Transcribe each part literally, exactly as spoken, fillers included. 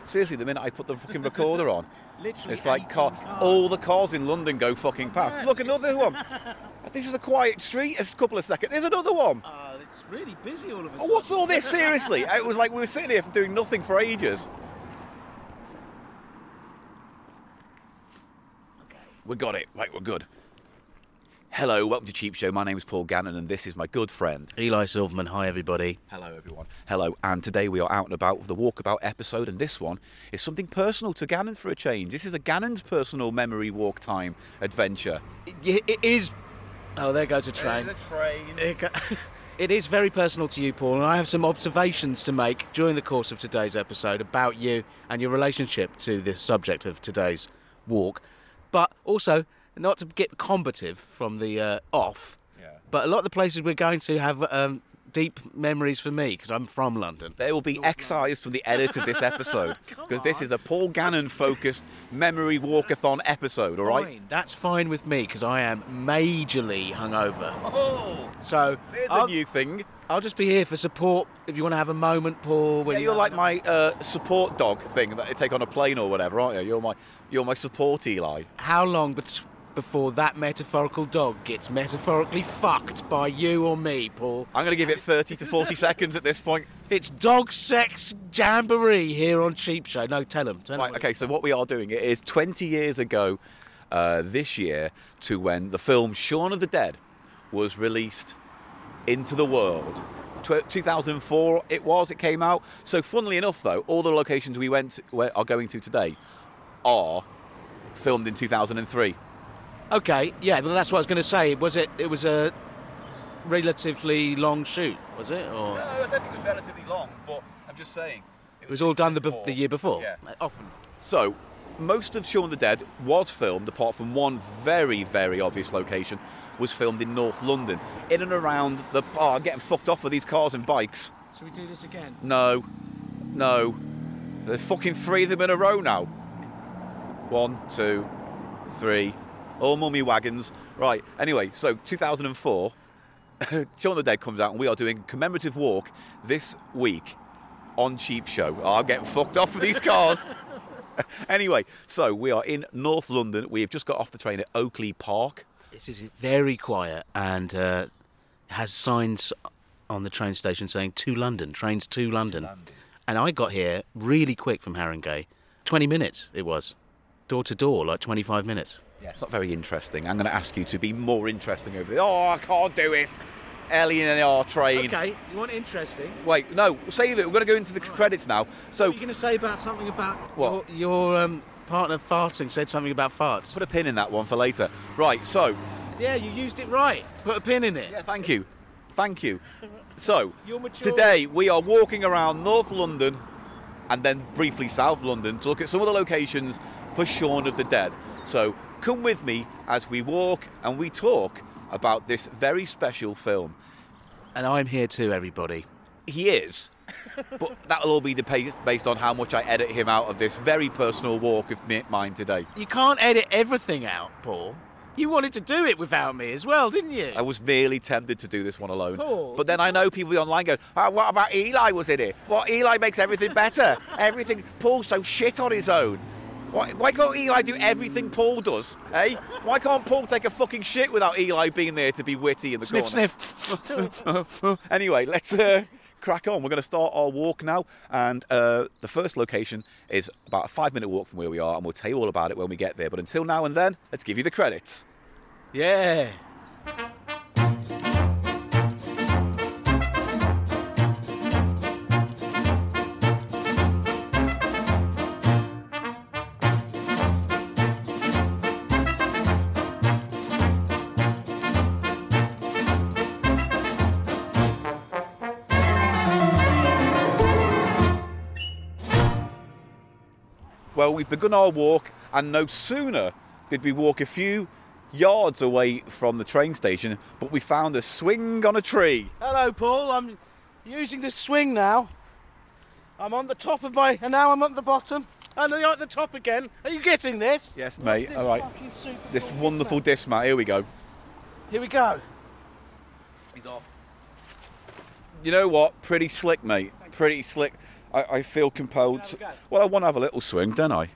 Seriously, the minute I put the fucking recorder on, Literally it's like car, cars. all the cars in London go fucking past. Yeah, Look, another one. This is a quiet street. A couple of seconds. There's another one. Uh, it's really busy all of a Oh, sudden. what's all this? Seriously, it was like we were sitting here doing nothing for ages. Okay. We got it. Right, we're good. Hello, welcome to Cheap Show. My name is Paul Gannon, and this is my good friend Eli Silverman. Hi, everybody. Hello, everyone. Hello, and today we are out and about with the Walkabout episode, and this one is something personal to Gannon for a change. This is a Gannon's personal memory walk time adventure. It, it is. Oh, there goes a train. There's a train. It, go- it is very personal to you, Paul, and I have some observations to make during the course of today's episode about you and your relationship to the subject of today's walk. But also, not to get combative from the uh, off, Yeah. but a lot of the places we're going to have um, deep memories for me because I'm from London. They will be excised from the edit of this episode because this is a Paul Gannon-focused memory walkathon episode, all right? Fine, that's fine with me because I am majorly hungover. Oh, So there's I'll, a new thing. I'll just be here for support if you want to have a moment, Paul. When Yeah, you you're have like a- my uh, support dog thing that I take on a plane or whatever, aren't you? You're my, you're my support Eli. How long bet- before that metaphorical dog gets metaphorically fucked by you or me, Paul? I'm going to give it thirty to forty seconds at this point. It's dog sex jamboree here on Cheap Show. No, tell him. Tell him Right, what okay, so what we are doing, it is twenty years ago uh, this year to when the film Shaun of the Dead was released into the world. Tw- two thousand four it was, it came out. So funnily enough, though, all the locations we went to, are going to today are filmed in two thousand three. Okay, yeah, well, that's what I was going to say. Was it? It was a relatively long shoot, was it? Or No, I don't think it was relatively long, but I'm just saying. it was all done the, bef- the year before. Yeah. Often. So, most of Shaun of the Dead was filmed, apart from one very, very obvious location, was filmed in North London, in and around the... Oh, I'm getting fucked off with these cars and bikes. Should we do this again? No. No. There's fucking three of them in a row now. One, two, three. All mummy wagons. Right, anyway, so two thousand four, Shaun of the Dead comes out, and we are doing a commemorative walk this week on Cheap Show. Oh, I'm getting fucked off with these cars. Anyway, so we are in North London. We have just got off the train at Oakley Park. This is very quiet and uh, has signs on the train station saying to London, trains to London. London. And I got here really quick from Haringey. twenty minutes it was. Door to door, like twenty-five minutes. Yeah, it's not very interesting. I'm going to ask you to be more interesting over there. Oh, I can't do this. Ellie and our train. Okay, you want interesting? Wait, no, save it. We're going to go into the credits now. So, What are you going to say about something about What? your, your um, partner farting, said something about farts? put a pin in that one for later. Right, so... Yeah, you used it right. Put a pin in it. Yeah, thank you. Thank you. So, You're mature. today we are walking around North London and then briefly South London to look at some of the locations for Shaun of the Dead. So, come with me as we walk and we talk about this very special film. And I'm here too, everybody. He is, but that'll all be dep- based on how much I edit him out of this very personal walk of me- mine today. You can't edit everything out, Paul. You wanted to do it without me as well, didn't you? I was nearly tempted to do this one alone. Paul, But then I know people online go, oh, what about Eli was in it? Well, Eli makes everything better. Everything. Paul's so shit on his own. Why, why can't Eli do everything Paul does? Eh? Why can't Paul take a fucking shit without Eli being there to be witty in the Sniff, corner? sniff. Anyway, let's uh, crack on. We're going to start our walk now. And uh, the first location is about a five minute walk from where we are. And we'll tell you all about it when we get there. But until now and then, let's give you the credits. Yeah. Well, we've begun our walk, and no sooner did we walk a few yards away from the train station, but we found a swing on a tree. Hello, Paul. I'm using the swing now. I'm on the top of my... And now I'm at the bottom. And you're at the top again. Are you getting this? Yes, What's mate. this All right. fucking super This cool wonderful dismount? dismount. Here we go. Here we go. He's off. You know what? Pretty slick, mate. Pretty slick. I, I feel compelled. Have a To, go. well, I want to have a little swing, don't I?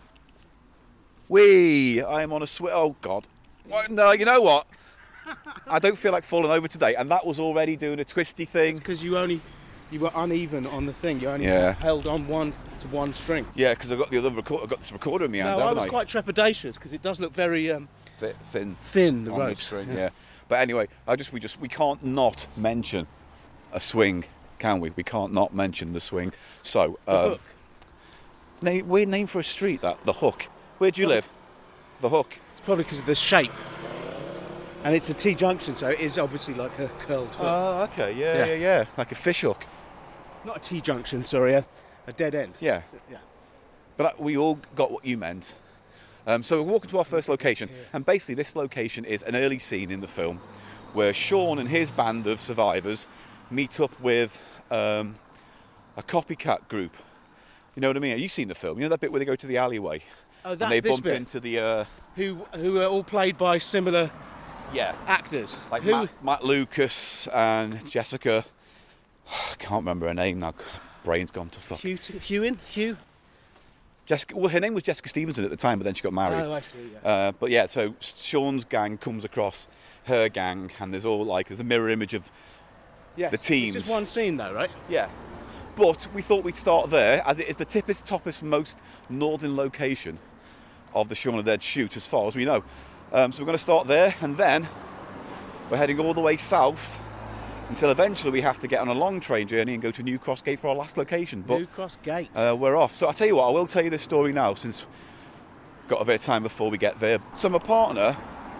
Whee! I am on a swing. Oh God! Well, no, you know what? I don't feel like falling over today, and that was already doing a twisty thing. Because you only, you were uneven on the thing. You only Yeah. held on one to one string. Yeah, because I've got the other record. I've got this recorder in my hand, No, I haven't was I? quite trepidatious because it does look very um, Thi- thin. thin. The on the ropes. string, yeah. But anyway, I just we just we can't not mention a swing, can we? We can't not mention the swing. So, The um, hook. name, weird name for a street, that the Hook. Where do you live? The Hook. It's probably because of the shape. And it's a T junction, so it is obviously like a curled hook. Oh, okay, yeah, Yeah. yeah, yeah, like a fish hook. Not a T junction, sorry, a, a dead end. Yeah, Yeah. but uh, we all got what you meant. Um, so we're walking to our first location, and basically this location is an early scene in the film where Sean and his band of survivors meet up with um, a copycat group. You know what I mean? You've seen the film. You know that bit where they go to the alleyway Oh, and that's they this bump bit. into the uh, Who who are all played by similar yeah, actors. like who, Matt, Matt Lucas and Jessica. I can't remember her name now because brain's gone to fuck. Hugh, Hewin? Hugh? Jessica. Well, her name was Jessica Stevenson at the time, but then she got married. Oh, I see, yeah. Uh, but yeah, so Sean's gang comes across her gang, and there's all like there's a mirror image of yeah. the teams. It's just one scene though, right? yeah. But we thought we'd start there, as it is the tippest, toppest, most northern location of the Shaun of the Dead shoot, as far as we know. Um, so we're going to start there, and then we're heading all the way south until eventually we have to get on a long train journey and go to New Cross Gate for our last location. But New Cross Gate. uh, we're off. So I'll tell you what, I will tell you this story now, since we've got a bit of time before we get there. So my partner,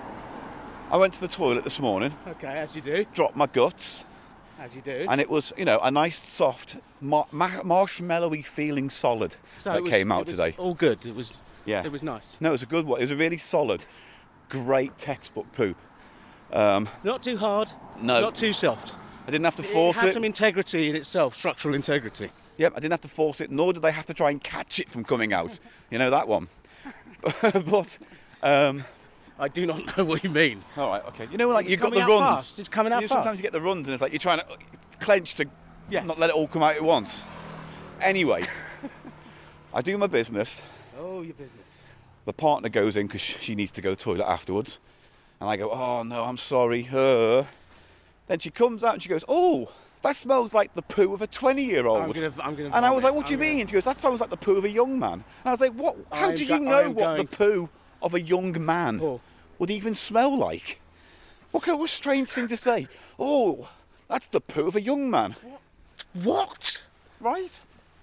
I went to the toilet this morning, okay, as you do. dropped my guts, As you do. and it was, you know, a nice, soft, mar- mar- marshmallowy feeling solid so that it was, came out it was today. all good. It was Yeah. it was nice. No, it was a good one. It was a really solid, great textbook poop. Um, Not too hard. No. Not too soft. I didn't have to It force had it. some integrity in itself, structural integrity. Yep, I didn't have to force it, nor did I have to try and catch it from coming out. You know, that one. But, um, I do not know what you mean. all right, okay. You know, like It's you've got the coming out runs. fast. It's coming out you know, fast. Sometimes you get the runs and it's like you're trying to clench to Yes. not let it all come out at once. Anyway, I do my business. Oh, your business. The partner goes in because she needs to go to the toilet afterwards. And I go, oh no, I'm sorry. Uh. Then she comes out and she goes, oh, that smells like the poo of a twenty-year-old. I'm gonna, I'm gonna. And I was like, what I'm do you gonna- mean? She goes, that sounds like the poo of a young man. And I was like, what? How I'm do go- you know I'm what the going to- poo of a young man Oh. would even smell like? What kind of a strange thing to say? Oh, that's the poo of a young man. What? Right?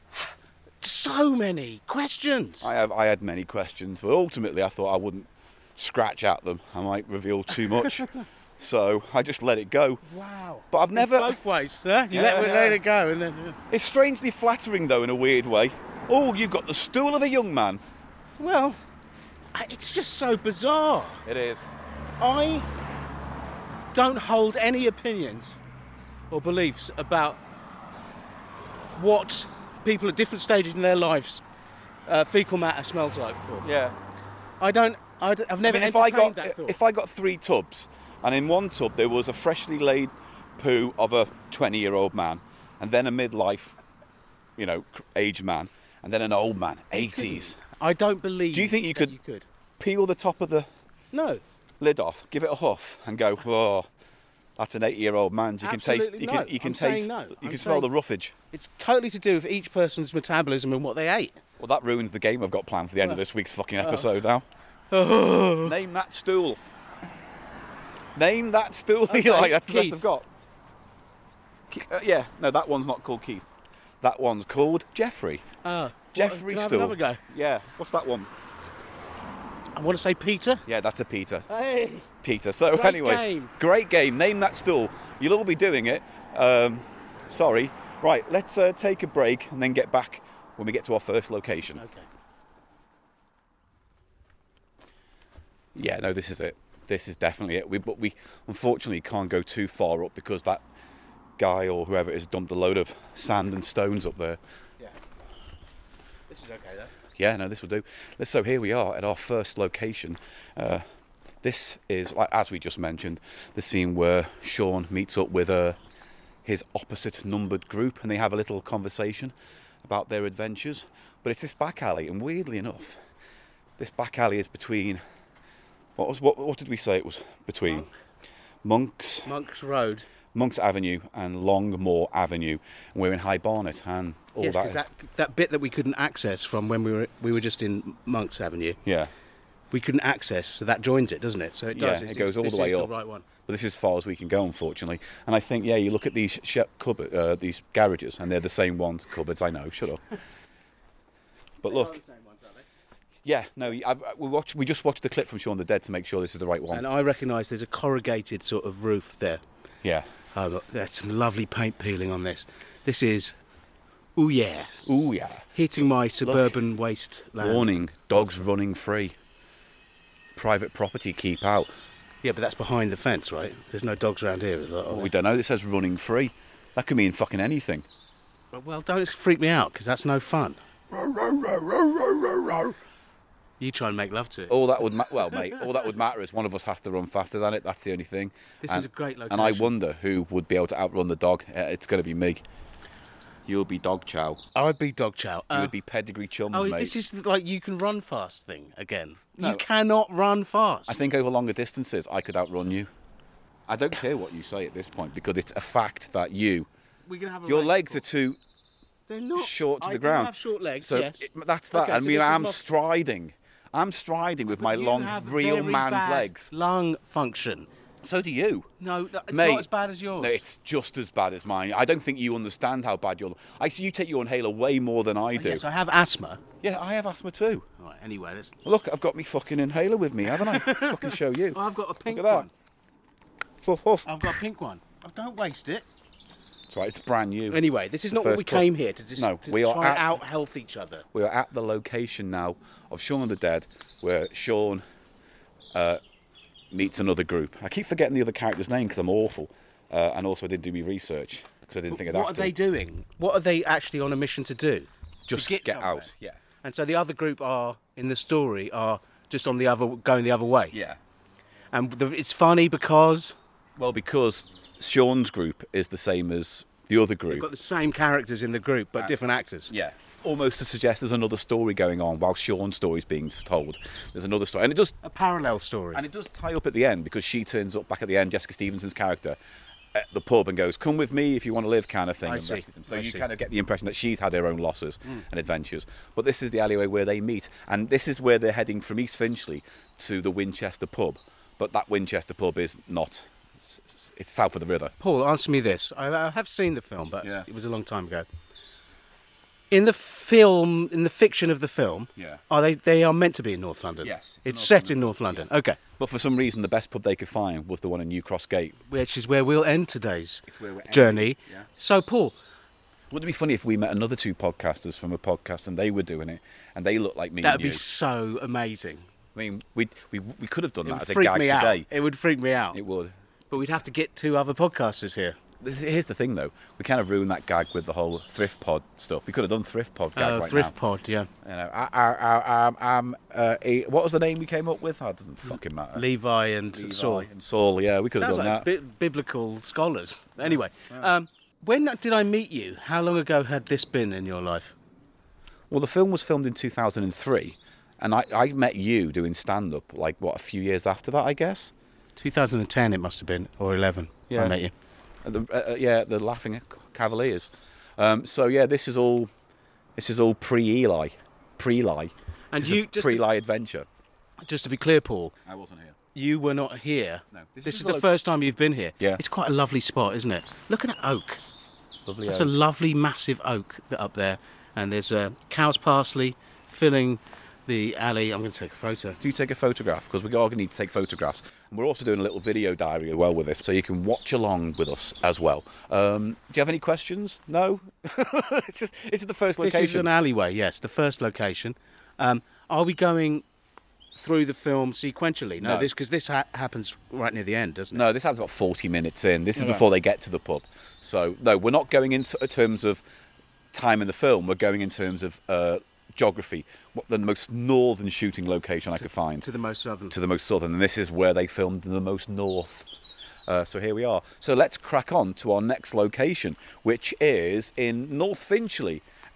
So many questions. I have I had many questions, but ultimately I thought I wouldn't scratch at them. I might reveal too much. So I just let it go. Wow. But I've never... Both ways, huh? You Yeah, let, yeah. let it go and then. uh, It's strangely flattering, though, in a weird way. Oh, you've got the stool of a young man. Well, I- it's just so bizarre. It is. I don't hold any opinions or beliefs about what people at different stages in their lives uh, fecal matter smells like. Yeah. I don't. I d- I've never I mean, if I entertained got that thought. if I got three tubs, and in one tub there was a freshly laid poo of a twenty-year-old man, and then a midlife, you know, cr- aged man, and then an old man, eighties. I don't believe. Do you think you that could- You could. Peel the top of the No. lid off, give it a huff, and go, oh, that's an eighty-year-old man. You can taste. Absolutely You no. can. You can I'm saying taste. no. You I'm can smell saying- the roughage. It's totally to do with each person's metabolism and what they ate. Well, that ruins the game I've got planned for the end of Well, this week's fucking episode now. Oh. Name that stool. Name that stool. Okay, you like. That's the best Keith. I've got. Ke- uh, yeah, no, that one's not called Keith. That one's called Jeffrey. Uh, Jeffrey can I have stool. another go? Yeah. What's that one? I want to say Peter. Yeah, that's a Peter. Hey. Peter. So Great anyway, game. great game. Name that stool. You'll all be doing it. Um, sorry. Right. Let's uh, take a break and then get back when we get to our first location. Okay. Yeah, no, this is it. This is definitely it. We, but we unfortunately can't go too far up because that guy or whoever it is dumped a load of sand and stones up there. Yeah. This is okay though. Yeah, no, this will do. Let's- So here we are at our first location. Uh, this is, like, as we just mentioned, the scene where Sean meets up with uh, his opposite numbered group and they have a little conversation. about their adventures. But it's this back alley, and weirdly enough, this back alley is between. What was what? What did we say it was between? Monk. Monks. Monks Road. Monks Avenue and Longmore Avenue. And we're in High Barnet, and all Yes, that. 'cause Is, that that bit that we couldn't access from when we were we were just in Monks Avenue. yeah. We couldn't access, so that joins it, doesn't it? So it Yeah, does. it It's- goes all this the way is up. The right one. But this is as far as we can go, unfortunately. And I think, yeah, you look at these sh- cupboard, uh, these garages, and they're the same ones. Cupboards, I know. Shut up. But look, yeah, no, I've, we watched. We just watched the clip from Shaun the Dead to make sure this is the right one. And I recognise there's a corrugated sort of roof there. Yeah. Oh, look, there's some lovely paint peeling on this. This is, ooh yeah, Ooh, yeah. hitting my suburban wasteland. Warning: dogs running free. Private property, keep out. Yeah, but that's behind the fence, right? There's no dogs around here, is there? Well, we don't know. This says running free. That could mean fucking anything. Well, don't freak me out, because that's no fun. You try and make love to it. All that would ma- well, mate. All that would matter is one of us has to run faster than it. That's the only thing. This and, is a great location. And I wonder who would be able to outrun the dog. Uh, it's going to be me. You'll be dog chow. I'd be dog chow. You Uh, would be pedigree chums, oh, mate. this is like you can run fast thing again. No. You cannot run fast. I think over longer distances, I could outrun you. I don't care what you say at this point because it's a fact that you, We're gonna have a your race. legs are too They're not short to I the do ground. have short legs. So yes. it- that's that. Okay, I so mean, this is I'm not- striding. I'm striding with my You long, have real very man's bad legs. Lung function. So do you. No, no, it's Mate, not as bad as yours. No, it's just as bad as mine. I don't think you understand how bad your. I see you take your inhaler way more than I do. Yes, I have asthma. Yeah, I have asthma too. Right. Anyway, let's. Look, I've got me fucking inhaler with me, haven't I? fucking show you. Oh, I've got a pink Look at that. one. Huff, huff. I've got a pink one. Oh, don't waste it. That's right. It's brand new. Anyway, this is The not what first we puff. came here to just No, to we are try and at- out health each other. We are at the location now of Shaun the Dead, where Shaun uh, meets another group. I keep forgetting the other character's name because I'm awful, uh, and also I did do my research because I didn't think I'd What have are to. they doing? What are they actually on a mission to do? Just to get, get somewhere. out. Yeah. And so the other group are in the story are just on the other going the other way. Yeah. And the, it's funny because Well, because Shaun's group is the same as the other group. they've got the same characters in the group but different actors. Yeah. Almost to suggest there's another story going on while Shaun's story's being told. There's another story, and it does, A parallel story. and it does tie up at the end because she turns up back at the end, Jessica Stevenson's character, at the pub and goes, "Come with me if you want to live," kind of thing. I and see. rescue them. So I you see. kind of get the impression that she's had her own losses and adventures. But this is the alleyway where they meet, and this is where they're heading from East Finchley to the Winchester pub. But that Winchester pub is not. It's south of the river. Paul, answer me this. I, I have seen the film, but Yeah. it was a long time ago. In the film, in the fiction of the film, Yeah. are they? They are meant to be in North London. Yes, it's it's, in North set London. in North London. Okay, But for some reason, the best pub they could find was the one in New Cross Gate. which is where we'll end today's It's where we're ending, journey. yeah. So, Paul, Wouldn't it be funny if we met another two podcasters from a podcast and they were doing it and they looked like me that and would you? be so amazing. I mean, we we we could have done It that would as a freak gag me today. out. It would freak me out. It would. But we'd have to get two other podcasters here. This- Here's the thing, though. We kind of ruined that gag with the whole thrift pod stuff. We could have done thrift pod gag Uh, right Thrift now. Pod, yeah. You know, I, I, I, um, um, uh, a- what was the name we came up with? Oh, it doesn't fucking matter. Levi and Levi Saul. and Saul. Yeah, we could have Sounds done like that. bi- biblical scholars. Anyway, um, when did I meet you? How long ago had this been in your life? Well, the film was filmed in two thousand three, and I, I met you doing stand-up like what a few years after that, I guess. two thousand ten it must have been, or eleven. Yeah. I met you. At the, uh, uh, yeah, the Laughing Cavaliers. Um, so yeah, this is all this is all pre-Eli, pre-Eli. And This you is a just pre-Eli adventure. to, just to be clear, Paul, I wasn't here. you were not here. No, This, this is is the like- first time you've been here. Yeah. It's quite a lovely spot, isn't it? Look at that oak. Lovely. That's oak. a lovely, massive oak that up there, and there's uh, cow's parsley filling the alley. I'm going to take a photo. Do take a photograph because we're going to need to take photographs, and we're also doing a little video diary as well with this, so you can watch along with us as well. Um, do you have any questions? No. it's just it's the first location. This is an alleyway, yes, the first location. Um, are we going through the film sequentially? No, No. this because this ha- happens right near the end, doesn't it? No, this happens about forty minutes in. This is Right. before they get to the pub. So no, we're not going in t- terms of time in the film. We're going in terms of uh, geography. What the most northern shooting location I could find To the most southern. to the most southern, and this is where they filmed the most north. Uh, so here we are. So let's crack on to our next location, which is in North Finchley.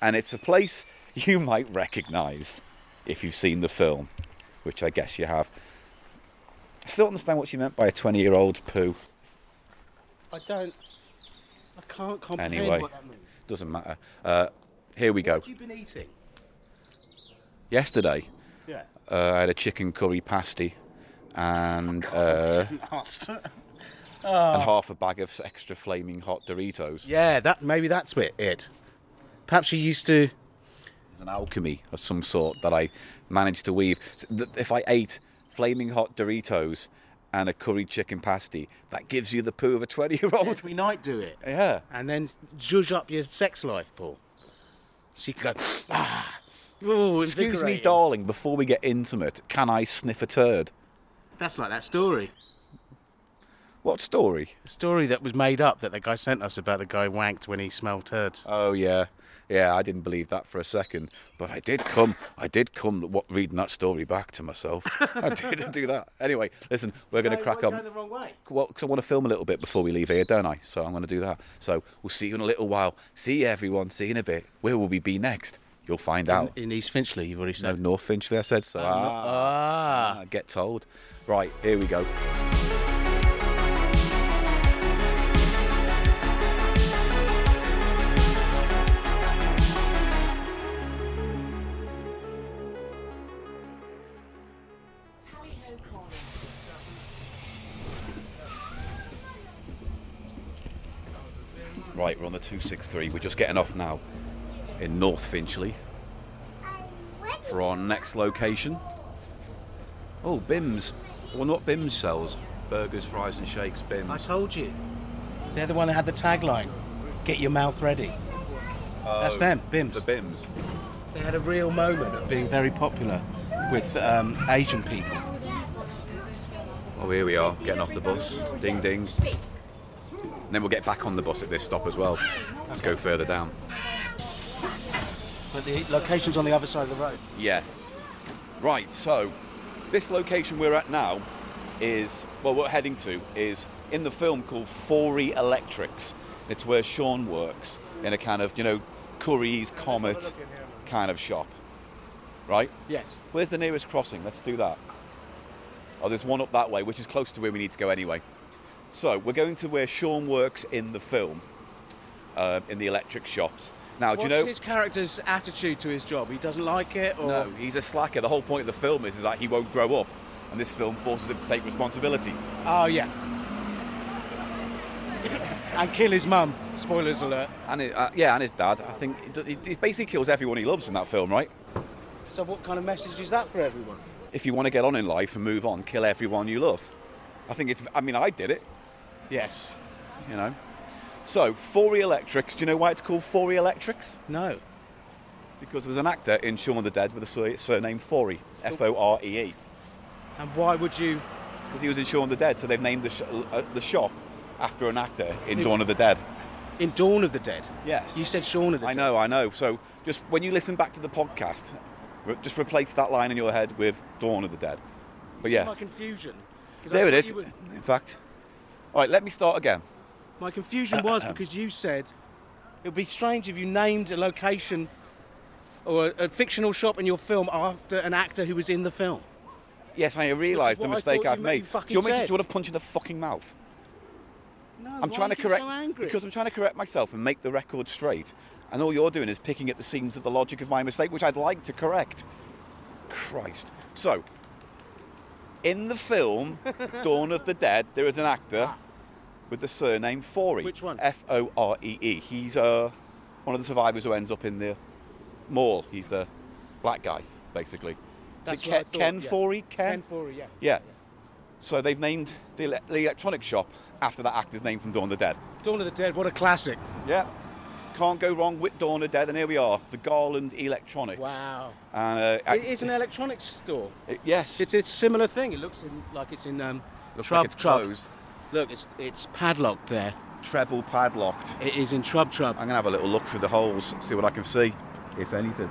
and it's a place you might recognise if you've seen the film, which I guess you have. I still don't understand what she meant by a twenty-year-old poo. I don't. I can't comprehend Anyway, what that means. doesn't matter. Uh, here we go. What have you been eating? Yesterday, Yeah. uh, I had a chicken curry pasty and uh, and half a bag of extra flaming hot Doritos. Yeah, that maybe that's it. it. Perhaps you used to. There's an alchemy of some sort that I managed to weave. So th- if I ate flaming hot Doritos and a curried chicken pasty, that gives you the poo of a twenty-year-old. Every night do it. Yeah. And then zhuzh up your sex life, Paul. So you can go, ah. Ooh, Excuse me, invigorating. darling, before we get intimate, can I sniff a turd? That's like that story. What story? The story that was made up that the guy sent us about the guy wanked when he smelled turds. Oh, yeah. Yeah, I didn't believe that for a second. But I did come, I did come what, reading that story back to myself. I did do that. Anyway, listen, we're going to crack You're on. going the wrong way. Well, because I want to film a little bit before we leave here, don't I? So I'm going to do that. So we'll see you in a little while. See you, everyone. See you in a bit. Where will we be next? You'll find out. In, in East Finchley, you've already No, said. North Finchley, I said. So no- ah, ah. ah, get told. Right, here we go. Right, we're on the two sixty-three. We're just getting off now in North Finchley for our next location. Oh, Bims. I wonder what Bims sells. Burgers, fries and shakes, I Bims. told you. They're the one that had the tagline, get your mouth ready. That's them, Bims. The Bims. They had a real moment of being very popular with um, Asian people. Oh, here we are, getting off the bus. Ding, ding. And then we'll get back on the bus at this stop as well to go further down. But the location's on the other side of the road. Yeah. Right, so this location we're at now is, well, what we're heading to is in the film called Forey Electrics. It's where Sean works in a kind of, you know, Curry's Comet kind of shop. Right? Yes. Where's the nearest crossing? Let's do that. Oh, there's one up that way, which is close to where we need to go anyway. So we're going to where Sean works in the film, uh, in the electric shops. Now, What's do you know? his character's attitude to his job? He doesn't like it, or No, he's a slacker. The whole point of the film is, is that he won't grow up, and this film forces him to take responsibility. Oh yeah. And kill his mum. Spoilers alert. And it, uh, yeah, and his dad. I think he, he basically kills everyone he loves in that film, right? So what kind of message is that for everyone? If you want to get on in life and move on, kill everyone you love. I think it's. I mean, I did it. Yes. You know. So, Forey Electrics. Do you know why it's called Forey Electrics? No. Because there's an actor in Shaun of the Dead with a sur- surname Forey, F O R E E. And why would you? Because he was in Shaun of the Dead, so they've named the, sh- uh, the shop after an actor in Who? Dawn of the Dead. In Dawn of the Dead? Yes. You said Shaun of the I Dead. know, I know. So just when you listen back to the podcast, re- just replace that line in your head with Dawn of the Dead. But yeah, My confusion. 'Cause there I it thought is. you were- In fact, all right, let me start again. My confusion was because you said it would be strange if you named a location or a, a fictional shop in your film after an actor who was in the film. Yes, I realise the what I mistake thought I've you- made. you Do fucking you want me to, said. do you want to punch in the fucking mouth? No, I'm why trying are to you correct so angry? because I'm trying to correct myself and make the record straight, and all you're doing is picking at the seams of the logic of my mistake, which I'd like to correct. Christ. So, in the film Dawn of the Dead, there is an actor with the surname Forey. Which one? F O R E E. He's uh, one of the survivors who ends up in the mall. He's the black guy, basically. Is That's it what I Ken, thought, Ken yeah. Forey? Ken? Ken Forey, yeah. Yeah. So they've named the, ele- the electronic shop after that actor's name from Dawn of the Dead. Dawn of the Dead, what a classic. Yeah. Can't go wrong with Dawn of the Dead, and here we are, the Garland Electronics. Wow. And uh, I- It is an electronics store. it- yes. It's, it's a similar thing. It looks in, like it's in um, Looks Trub like it's Trub. closed. Look, it's it's padlocked there. Treble padlocked. It is in Trub Trub. I'm gonna have a little look through the holes, see what I can see, if anything.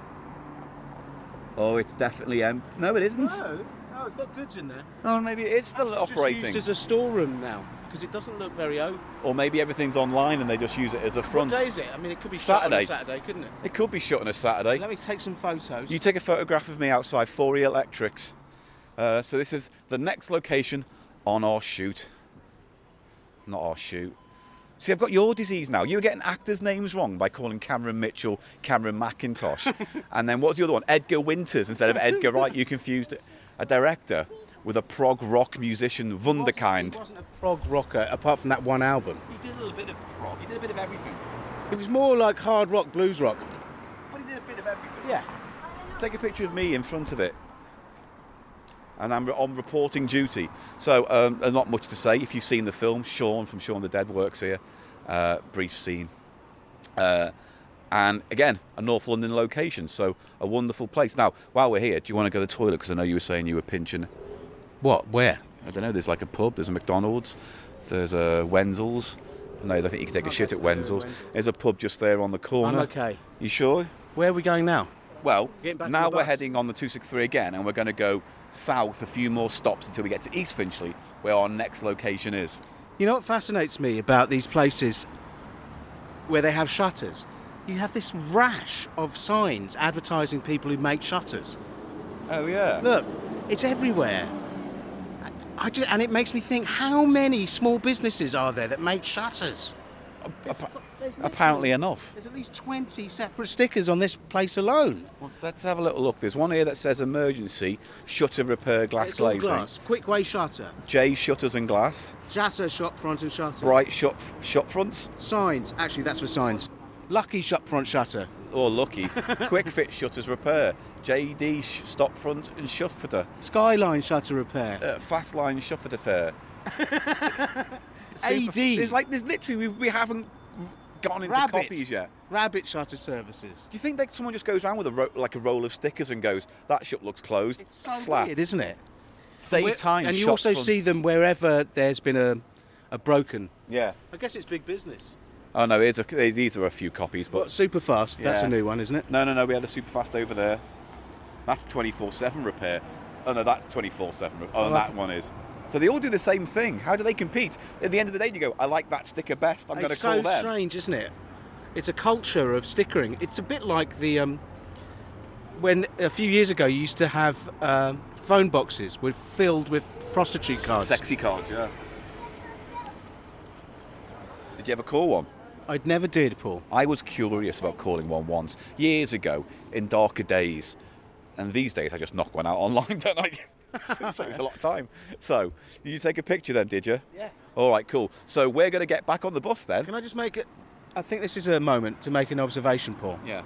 Oh, it's definitely empty. No, it isn't. No, no, it's got goods in there. Oh, maybe it is still Perhaps it's operating. Just used as a storeroom now. because it doesn't look very open. Or maybe everything's online and they just use it as a front. What day is it? I mean, it could be shut on Saturday. a Saturday, couldn't it? It could be shut on a Saturday. Let me take some photos. You take a photograph of me outside four E Electrics. Uh, so this is the next location on our shoot. Not our shoot. See, I've got your disease now. You were getting actors' names wrong by calling Cameron Mitchell Cameron McIntosh. And then what's the other one? Edgar Winters instead of Edgar Wright. You confused a director with a prog rock musician, Wunderkind. He wasn't a prog rocker, apart from that one album. He did a little bit of prog. He did a bit of everything. It was more like hard rock, blues rock. But he did a bit of everything. Yeah. Take a picture of me in front of it. And I'm on reporting duty. So um, there's not much to say. If you've seen the film, Shaun from Shaun the Dead works here. Uh, brief scene. Uh, and again, a North London location. So a wonderful place. Now, while we're here, do you want to go to the toilet? Because I know you were saying you were pinching. What? Where? I don't know. There's like a pub. There's a McDonald's. There's a Wenzel's. No, I don't think you can take a shit at Wenzel's. There's a pub just there on the corner. I'm okay. You sure? Where are we going now? Well, Getting back to now the we're bus. heading on the two sixty-three again, and we're going to go south a few more stops until we get to East Finchley, where our next location is. You know what fascinates me about these places where they have shutters? You have this rash of signs advertising people who make shutters. Oh, yeah. Look, it's everywhere. I just, and it makes me think, how many small businesses are there that make shutters? Appa- There's apparently literally- enough. There's at least twenty separate stickers on this place alone. Well, let's have a little look. There's one here that says emergency, shutter repair, glass It's all glazing. glass. Quick way shutter. J shutters and glass. Jasser shop front and shutter. Bright shop, shop fronts. Signs. Actually, that's for signs. Lucky shop front shutter. Or lucky. Quick fit shutters repair. J D sh- stop front and shutter. Skyline shutter repair. Uh, fast line shutter repair. A D. There's like, there's literally, we, we haven't gone into Rabbit. copies yet. Rabbit shutter services. Do you think that someone just goes around with a ro- like a roll of stickers and goes, that shop looks closed? It's so Slap. weird, isn't it? Save Where- time. And you shop also front. see them wherever there's been a, a broken. Yeah. I guess it's big business. Oh no, here's a, these are a few copies, but What, super fast? That's Yeah. a new one, isn't it? no, no, no. We had a super fast over there. That's twenty-four seven repair. Oh no, that's twenty-four seven. Re- oh, and like that one is. So they all do the same thing. How do they compete? At the end of the day, you go, I like that sticker best. I'm going to It's call so them. strange, isn't it? It's a culture of stickering. It's a bit like the um, when a few years ago you used to have um, phone boxes with filled with prostitute cards. Sexy cards, yeah. Did you ever call one? I never did, Paul. I was curious about calling one once years ago in darker days, and these days I just knock one out online, don't I? So it's a lot of time. So, did you take a picture then, did you? Yeah. All right, cool. So we're going to get back on the bus then. Can I just make it? I think this is a moment to make an observation, Paul. Yeah.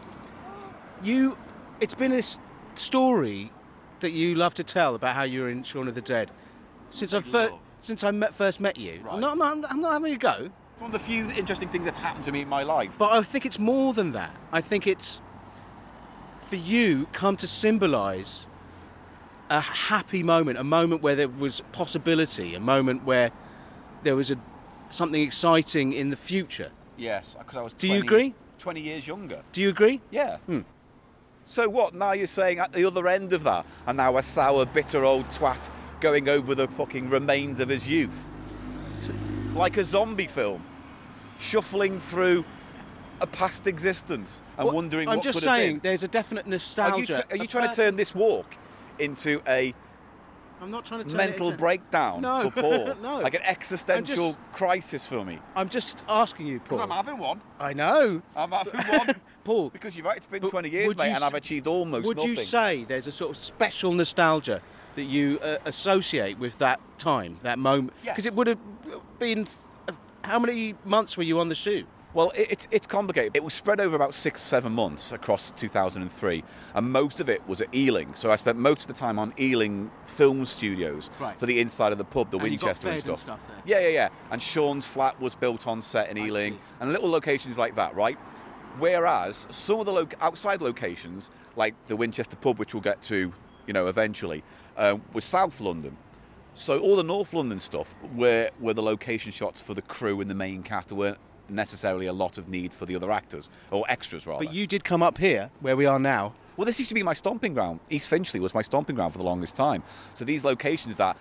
You, it's been a s- story that you love to tell about how you were in Shaun of the Dead since I fir- love. since I met, first met you. Right. I'm, not, I'm, not, I'm not having a go, One of the few interesting things that's happened to me in my life. but I think it's more than that. I think it's for you come to symbolise a happy moment, a moment where there was possibility, a moment where there was a something exciting in the future. Yes, because I was Do you twenty agree? twenty years younger. Do you agree? Yeah. Hmm. So what, now you're saying at the other end of that, and now a sour, bitter old twat going over the fucking remains of his youth? Like a zombie film, shuffling through a past existence and Well, wondering I'm what just could have saying, been. there's a definite Are you, nostalgia. t- are you A trying to person- turn this walk into a I'm not trying to turn mental it into... breakdown No, for Paul? no. Like an existential I'm just- crisis for me? I'm just asking you, Paul. Because I'm having one. I know. I'm having one. Paul, Because you're right, it's been But twenty years, would mate, you and s- I've achieved almost would nothing. you say there's a sort of special nostalgia that you uh, associate with that time, that moment? Yes. Because it would have been... uh, How many months were you on the shoot? Well, it, it's it's complicated. It was spread over about six, seven months across two thousand three, and most of it was at Ealing. So I spent most of the time on Ealing Film Studios Right. for the inside of the pub, the And you got Winchester and fed stuff. and stuff there? Yeah, yeah, yeah. And Sean's flat was built on set in I Ealing, see. and little locations like that, right? Whereas some of the lo- outside locations, like the Winchester pub, which we'll get to, you know, eventually, um, was South London. So all the North London stuff were were the location shots for the crew and the main cast. There weren't necessarily a lot of need for the other actors, or extras rather. But you did come up here, where we are now. Well, this used to be my stomping ground. East Finchley was my stomping ground for the longest time. So these locations that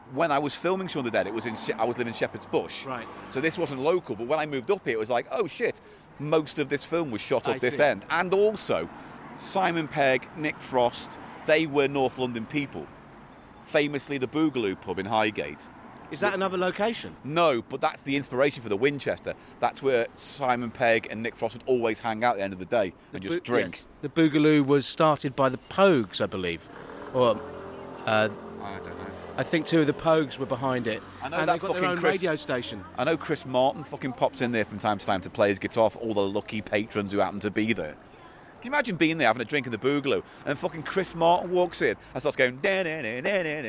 when I was filming Shaun of the Dead, it was in She- I was living in Shepherd's Bush. Right. So this wasn't local, but when I moved up here, it was like, oh shit, most of this film was shot up I this see. end. And also, Simon Pegg, Nick Frost, they were North London people. Famously, the Boogaloo pub in Highgate. Is that another location? No, but that's the inspiration for the Winchester. That's where Simon Pegg and Nick Frost would always hang out at the end of the day and The just Bo- drink. yes. The Boogaloo was started by the Pogues, I believe. Or, uh, I don't know. I think two of the Pogues were behind it. I know and that they've got their fucking own Chris- radio station. I know Chris Martin fucking pops in there from time to time to play his guitar for all the lucky patrons who happen to be there. Can you imagine being there having a drink in the Boogaloo and then fucking Chris Martin walks in and starts going He doesn't do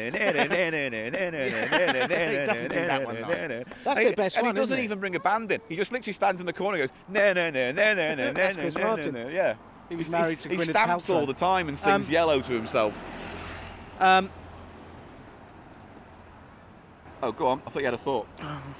that one, though. That's and the best and one, he doesn't isn't it? even bring a band in. He just literally stands in the corner and goes na na na na na na. That's Chris na, na, Martin. na, na. Yeah. He was He's- married he's- to He Gwyneth stamps Paltrow. all the time and sings Um, Yellow to himself. Um, Oh, go on. I thought you had a thought.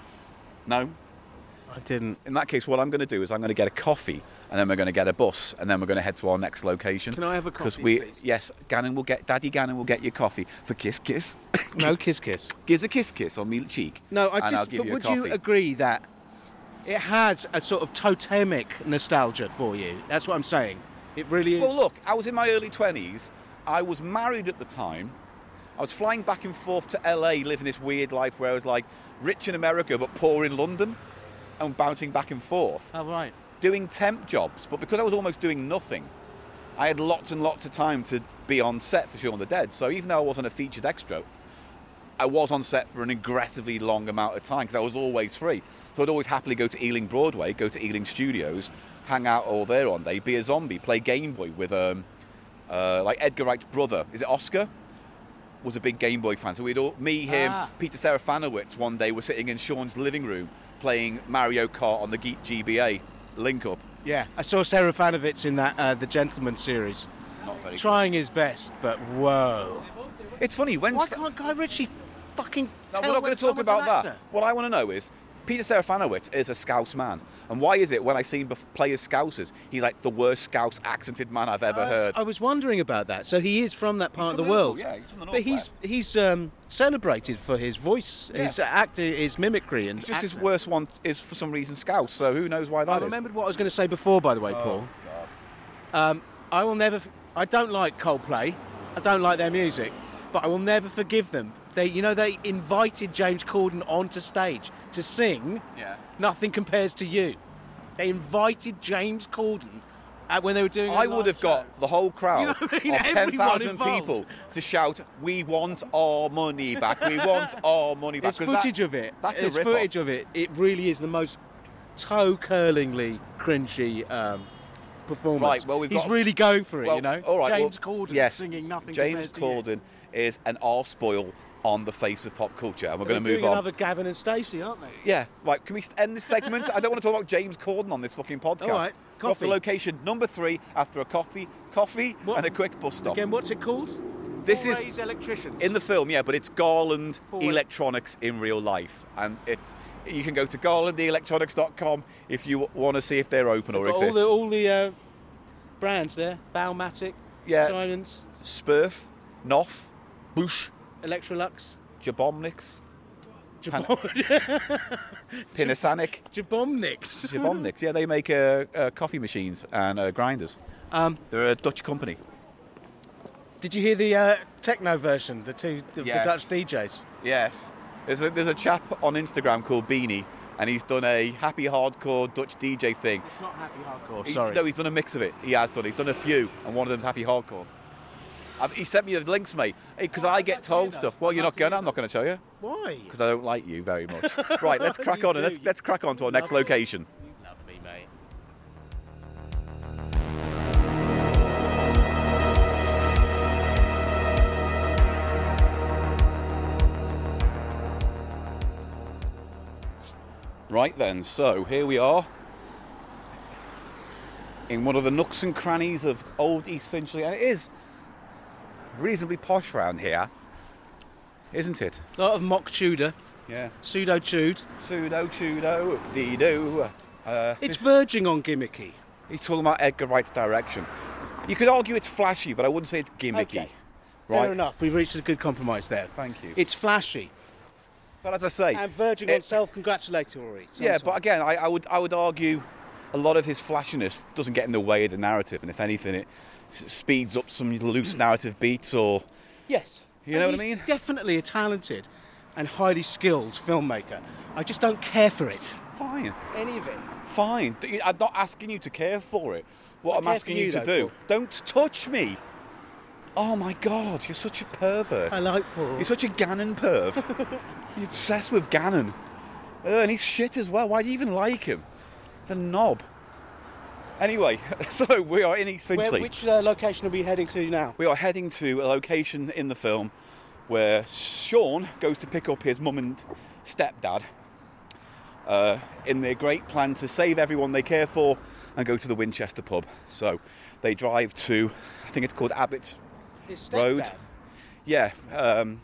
No? I didn't. In that case, what I'm going to do is I'm going to get a coffee, and then we're going to get a bus, and then we're going to head to our next location. Can I have a Because coffee, we, please? yes, Gannon will get, Daddy Gannon will get you coffee for kiss kiss. No kiss kiss. Gives a kiss kiss on me cheek. No, I and I'll just. give But you a would you coffee. agree that it has a sort of totemic nostalgia for you? That's what I'm saying. It really is. Well, look, I was in my early twenties. I was married at the time. I was flying back and forth to L A, living this weird life where I was like rich in America but poor in London, and bouncing back and forth. Oh right. Doing temp jobs, but because I was almost doing nothing, I had lots and lots of time to be on set for Shaun of the Dead. So even though I wasn't a featured extra, I was on set for an aggressively long amount of time because I was always free. So I'd always happily go to Ealing Broadway, go to Ealing Studios, hang out all there on day, be a zombie, play Game Boy with um, uh, like Edgar Wright's brother. Is it Oscar? Was a big Game Boy fan. So we'd all, me, him, Ah. Peter Serafanowicz one day were sitting in Sean's living room playing Mario Kart on the Geek G B A link up. Yeah. I saw Serafanovitz in that uh, the Gentleman series, Not very trying his best, but whoa. It's funny when Why Sa- can't Guy Ritchie fucking No, tell we're not when going to talk someone's about an that. actor? What I want to know is Peter Serafanowicz is a Scouse man, and why is it when I see him bef- play as Scousers, he's like the worst Scouse accented man I've ever I was- heard. I was wondering about that. So he is from that part from of the the world. North, yeah, he's from the But he's Northwest. he's um, celebrated for his voice, Yeah. his acting, his mimicry, and It's just his accent. worst one is for some reason Scouse, so who knows why that I is. remembered what I was going to say before, by the way, Paul. Um, I will never. F- I don't like Coldplay. I don't like their music, but I will never forgive them. They, you know, they invited James Corden onto stage to sing Yeah. "Nothing Compares to You." They invited James Corden uh, when they were doing. a I would live have got show. the whole crowd You know what I mean? of ten Everyone thousand involved. people to shout, "We want our money back! We want our money back!" There's 'Cause that- footage of it. That's There's a rip-off. footage of it. It really is the most toe-curlingly cringy um, performance. Right, well, we've He's got- really going for it, Well, you know. all right, James well, Corden yes, singing "Nothing James Compares to You." Corden is an arse-spoil on the face of pop culture, and we're They're going to move doing on. another Gavin and Stacey, aren't they? Yeah, right. Can we end this segment? I don't want to talk about James Corden on this fucking podcast. All right, We're off to coffee. location number three after a coffee, coffee, What- and a quick bus stop. Again, what's it called? This is- Fourways Electricians. In the film, yeah, but it's Garland For what? Electronics in real life, and it's you can go to garland electronics dot com if you want to see if they're open or Got all exist. the all the uh, brands there: Baumatic, Yeah. Simons, Spurf, Noff, Bush, Electrolux, Jabomniks, Jabom- Panasonic. Jabomniks. Jabomniks, yeah, they make uh, uh, coffee machines and uh, grinders. Um, They're a Dutch company. did you hear the uh, techno version? The two the, Yes. the Dutch D Js. Yes. There's a, there's a chap on Instagram called Beanie, and he's done a happy hardcore Dutch D J thing. It's not happy hardcore. He's, sorry. No, he's done a mix of it. He has done. He's done a few, and one of them's happy hardcore. I've, he sent me the links, mate, because Oh, I I'd get like to hear told that. stuff. Well, I'd you're like not to hear going to. I'm not going to tell you, Why? because I don't like you very much. Right, let's crack You on and do. let's, let's crack on to our next Love me. location. You love me, mate. Right then, so here we are in one of the nooks and crannies of old East Finchley, and it is reasonably posh round here, isn't it? A lot of mock Tudor, Yeah. pseudo Tude. Pseudo, chudo, dee doo. Uh, It's this- verging on gimmicky. he's talking about Edgar Wright's direction. You could argue it's flashy, but I wouldn't say it's gimmicky. Okay. Right? Fair enough. We've reached a good compromise there. Thank you. It's flashy. But as I say, and verging it- on self-congratulatory. Yeah, sometimes. but again, I, I would I would argue a lot of his flashiness doesn't get in the way of the narrative, and if anything, it s- speeds up some loose narrative beats, or Yes. You know And what I he's mean? definitely a talented and highly skilled filmmaker. I just don't care for it. fine, Any of it. fine. I'm not asking you to care for it. What I I'm care asking for you, you, to though, do, Paul. don't touch me. Oh my God, you're such a pervert. I like Paul. You're such a Gannon perv. You're obsessed with Gannon. Ugh, and he's shit as well. Why do you even like him? He's a knob. Anyway, so we are in East Where, Finchley. which uh, location are we heading to now? We are heading to a location in the film where Sean goes to pick up his mum and stepdad uh, in their great plan to save everyone they care for and go to the Winchester pub. So they drive to, I think it's called Abbott His Road. stepdad. Yeah, um,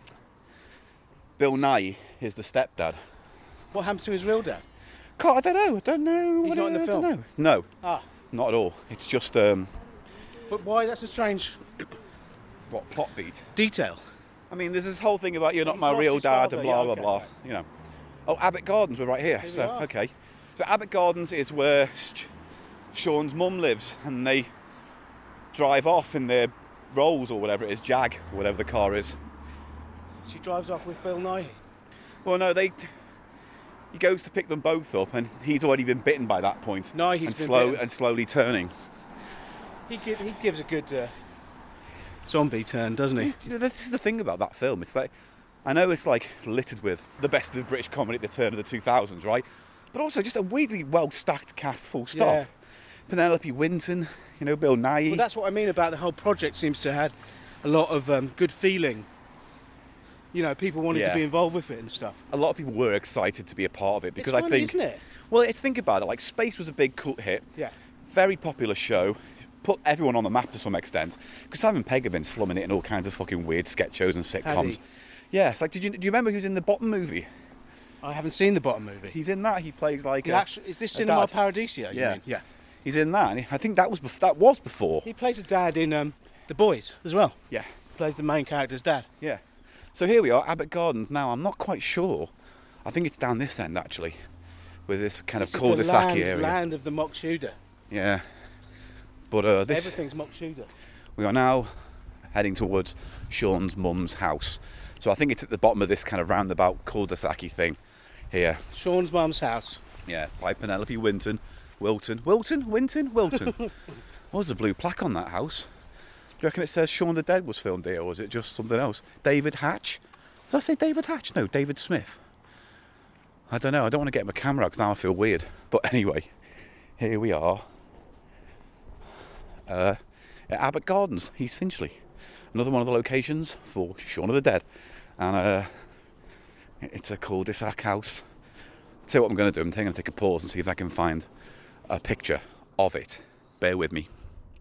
Bill Nye is the stepdad. What happened to his real dad? God, I don't know. I don't know. He's I not in the don't film? know. No, Ah, not at all. It's just um, but why? That's a strange what plot beat. detail. I mean, there's this whole thing about you're not He's my lost real his dad father, and blah yeah, blah okay. blah. You know. Oh, Abbott Gardens, we're right here. Here we so are. okay. So Abbott Gardens is where Sh- Sean's mum lives, and they drive off in their Rolls or whatever it is, Jag or whatever the car is. She drives off with Bill Nighy. Well, no, they. He goes to pick them both up, and he's already been bitten by that point. No, he's and been slow bitten. and slowly turning. He, give, he gives a good uh, zombie turn, doesn't he? You know, this is the thing about that film. It's like, I know it's like littered with the best of British comedy at the turn of the two thousands, right? But also just a weirdly well-stacked cast, full stop. Yeah. Penelope Winton, you know, Bill Nighy. Well, that's what I mean about the whole project. Seems to have had a lot of um, good feeling. You know, people wanted Yeah. to be involved with it and stuff. a lot of people were excited to be a part of it because it's I funny, think, isn't it? well, it's think about it. Like Space was a big cult hit, Yeah. very popular show, put everyone on the map to some extent. Because Simon Pegg had been slumming it in all kinds of fucking weird sketch shows and Had sitcoms. he? Yeah, it's like, did you do you remember he was in the Bottom movie? I haven't seen the bottom movie. He's in that. He plays like The a, actu- is this a Cinema dad. Paradiso? You Yeah. mean? Yeah. He's in that. And I think that was bef- that was before. He plays a dad in um, The Boys as well. Yeah, Plays the main character's dad. yeah. So here we are, Abbott Gardens. Now I'm not quite sure. I think it's down this end actually, with this kind This of is the cul-de-sac land, area. land of the mock shooter. Yeah. But uh, this Everything's mock shooter. we are now heading towards Sean's mum's house. So I think it's at the bottom of this kind of roundabout cul-de-sac thing here. Sean's mum's house. Yeah, by Penelope Winton. Wilton. Wilton? Winton? Wilton. What was the blue plaque on that house? Do you reckon it says Shaun the Dead was filmed here, or was it just something else? David Hatch? Did I say David Hatch? No, David Smith. I don't know. I don't want to get my camera out because now I feel weird. But anyway, here we are. Uh, at Abbott Gardens, East Finchley. Another one of the locations for Shaun of the Dead. And uh, it's a cul-de-sac house. Tell you what I'm going to do. I'm going to take a pause and see if I can find a picture of it. Bear with me.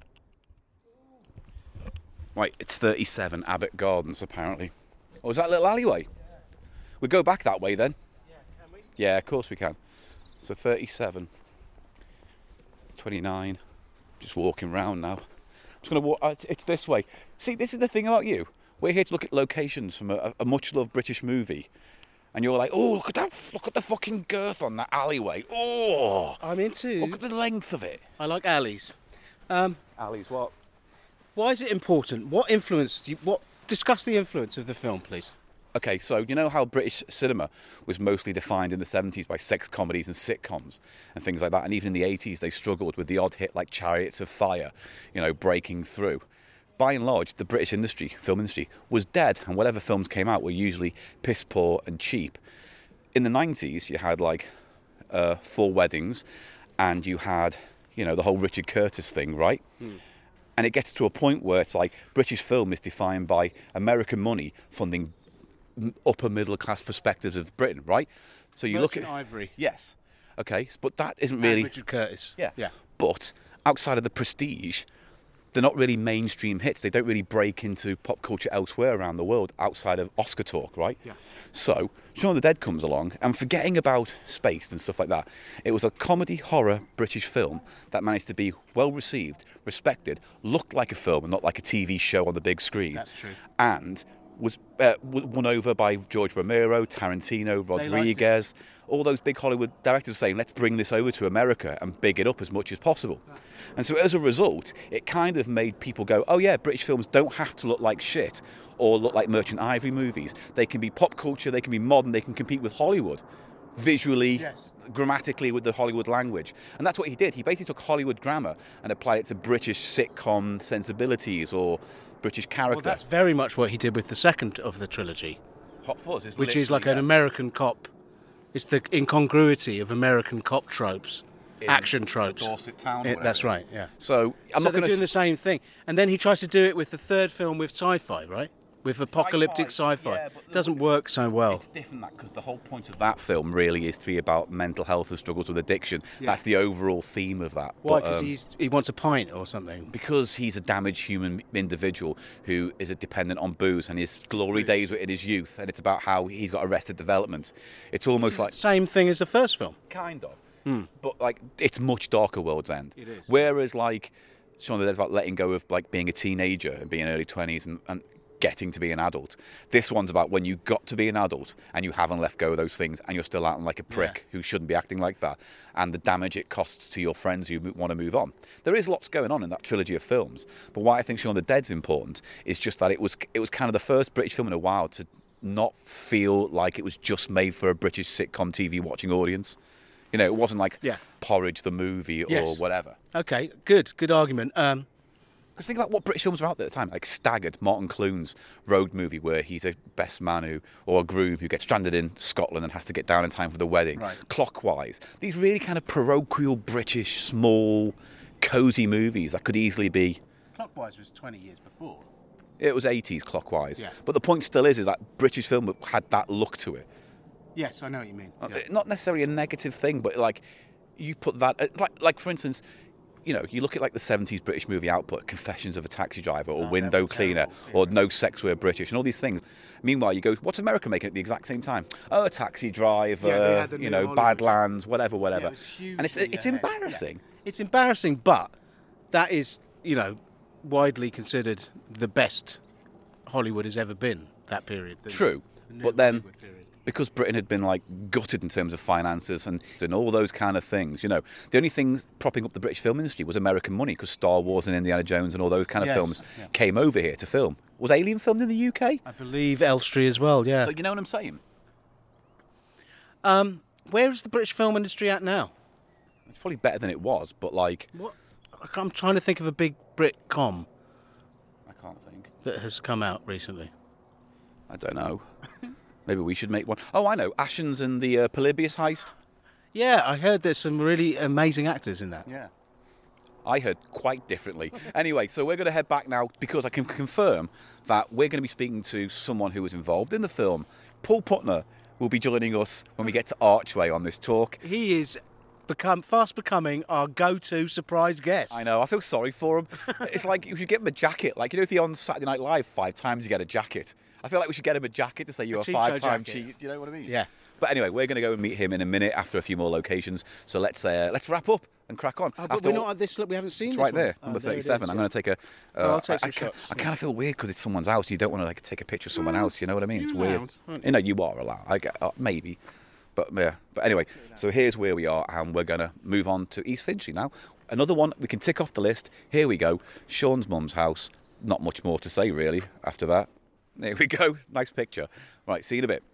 Right, it's thirty-seven Abbott Gardens, apparently. Oh, is that a little alleyway? We go back that way then? Yeah, can we? Yeah, of course we can. So thirty-seven, twenty-nine. Just walking round now. I'm just going to walk. It's, it's this way. See, this is the thing about you. We're here to look at locations from a, a much-loved British movie. And you're like, oh, look at that, look at the fucking girth on that alleyway. Oh, I'm into. look at the length of it. I like alleys. Um, Alleys, what? why is it important? What influence? Do you, what? Discuss the influence of the film, please. Okay, so you know how British cinema was mostly defined in the seventies by sex comedies and sitcoms and things like that, and even in the eighties they struggled with the odd hit like Chariots of Fire, you know, breaking through. By and large, the British industry, film industry, was dead, and whatever films came out were usually piss poor and cheap. In the nineties, you had like uh, Four Weddings, and you had, you know, the whole Richard Curtis thing, right? Mm. And it gets to a point where it's like British film is defined by American money funding upper middle class perspectives of Britain, right? So you Merchant look at Ivory. yes, okay, but that isn't And really Richard Curtis. yeah, Yeah. But outside of the prestige, they're not really mainstream hits. They don't really break into pop culture elsewhere around the world outside of Oscar talk, right? Yeah. So Shaun of the Dead comes along, and forgetting about Spaced and stuff like that, it was a comedy horror British film that managed to be well received, respected, looked like a film and not like a T V show on the big screen. That's true. And was uh, w- won over by George Romero, Tarantino, Rodriguez. All those big Hollywood directors were saying, let's bring this over to America and big it up as much as possible. And so as a result, it kind of made people go, oh yeah, British films don't have to look like shit or look like Merchant Ivory movies. They can be pop culture, they can be modern, they can compete with Hollywood. Visually, yes. Grammatically, with the Hollywood language. And that's what he did. He basically took Hollywood grammar and applied it to British sitcom sensibilities or British character. Well, that's very much what he did with the second of the trilogy. Hot Fuzz is which is like yeah. an American cop. It's the incongruity of American cop tropes, in action tropes. Dorset town. It, that's right. Yeah. So I'm so not they're going doing the same thing, and then he tries to do it with the third film with sci-fi, right? With apocalyptic sci-fi. sci-fi. Yeah, it doesn't work so well. It's different that because the whole point of that film really is to be about mental health and struggles with addiction. Yeah. That's the overall theme of that. Why? Because um, he's he wants a pint or something. Because he's a damaged human individual who is a dependent on booze, and his glory days were in his youth, and it's about how he's got arrested development. It's almost like the same thing as the first film. Kind of. Hmm. But like it's much darker World's End. It is. Whereas like Shaun of the Dead's about letting go of like being a teenager and being early twenties and, and getting to be an adult. This one's about when you got to be an adult and you haven't let go of those things and you're still acting like a prick yeah. who shouldn't be acting like that, and the damage it costs to your friends who want to move on. There is lots going on in that trilogy of films, but why I think Shaun of the Dead's important is just that it was it was kind of the first British film in a while to not feel like it was just made for a British sitcom T V watching audience. You know, it wasn't like yeah. Porridge the movie yes. or whatever. Okay, good, good argument. Um, Because think about what British films were out there at the time, like Staggered, Martin Clunes' road movie, where he's a best man who, or a groom who gets stranded in Scotland and has to get down in time for the wedding. Right. Clockwise. These really kind of parochial, British, small, cosy movies that could easily be... Clockwise was twenty years before. It was eighties, Clockwise. Yeah. But the point still is, is that British film had that look to it. Yes, I know what you mean. Yeah. Not necessarily a negative thing, but like, you put that... Like, like for instance... You know, you look at like the seventies British movie output, Confessions of a Taxi Driver or oh, Window Cleaner yeah. or No Sex We're British and all these things. Meanwhile, you go, what's America making at the exact same time? Oh, a Taxi Driver, yeah, you know, Hollywood. Badlands, whatever, whatever. Yeah, it and it's it's ahead. embarrassing. Yeah. It's embarrassing, but that is, you know, widely considered the best Hollywood has ever been, that period. The, True. The but then... Because Britain had been like gutted in terms of finances and, and all those kind of things, you know, the only things propping up the British film industry was American money, because Star Wars and Indiana Jones and all those kind of yes, films yeah. came over here to film. Was Alien filmed in the U K? I believe Elstree as well, yeah. So you know what I'm saying? Um, where is the British film industry at now? It's probably better than it was, but like... What? I'm trying to think of a big Brit com. I can't think. That has come out recently. I don't know. Maybe we should make one. Oh, I know. Ashens and the uh, Polybius heist. Yeah, I heard there's some really amazing actors in that. Yeah. I heard quite differently. Anyway, so we're going to head back now because I can confirm that we're going to be speaking to someone who was involved in the film. Paul Putner will be joining us when we get to Archway on this talk. He is become fast becoming our go-to surprise guest. I know. I feel sorry for him. It's like you should get him a jacket. Like, you know, if you're on Saturday Night Live five times, you get a jacket. I feel like we should get him a jacket to say you're a, a five-time cheat. You know what I mean? Yeah. But anyway, we're going to go and meet him in a minute after a few more locations. So let's uh, let's wrap up and crack on. Oh, but after we're all, not at this. We haven't seen it's this right one. there, Oh, number there thirty-seven. is, I'm yeah. going to take a. Uh, oh, I'll take some I, I, shots. I kind of feel weird because it's someone's house. You don't want to like take a picture of someone else. You know what I mean? You're It's weird. allowed, aren't you? You know, you are allowed. I get uh, maybe, but yeah. But anyway, so here's where we are, and we're going to move on to East Finchley now. Another one we can tick off the list. Here we go. Sean's mum's house. Not much more to say really after that. There we go. Nice picture. Right, see you in a bit.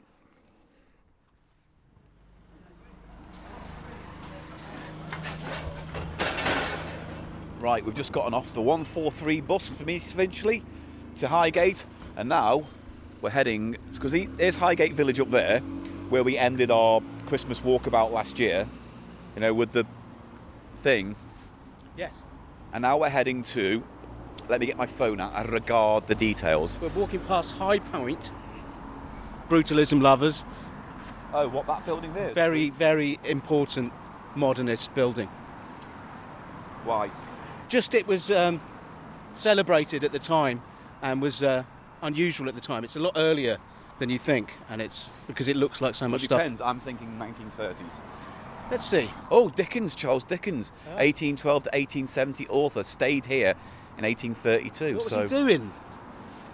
Right, we've just gotten off the one four three bus from East Finchley to Highgate, and now we're heading, because there's Highgate Village up there, where we ended our Christmas walkabout last year, you know, with the thing. Yes. And now we're heading to, let me get my phone out and regard the details. We're walking past High Point, brutalism lovers. Oh, what, that building there? Very, very important modernist building. Why? Just it was um, celebrated at the time and was uh, unusual at the time. It's a lot earlier than you think, and it's because it looks like so much It stuff. depends. I'm thinking nineteen thirties. Let's see. Oh, Dickens, Charles Dickens, Oh. eighteen twelve to eighteen seventy author, stayed here in eighteen thirty-two. What was so he doing?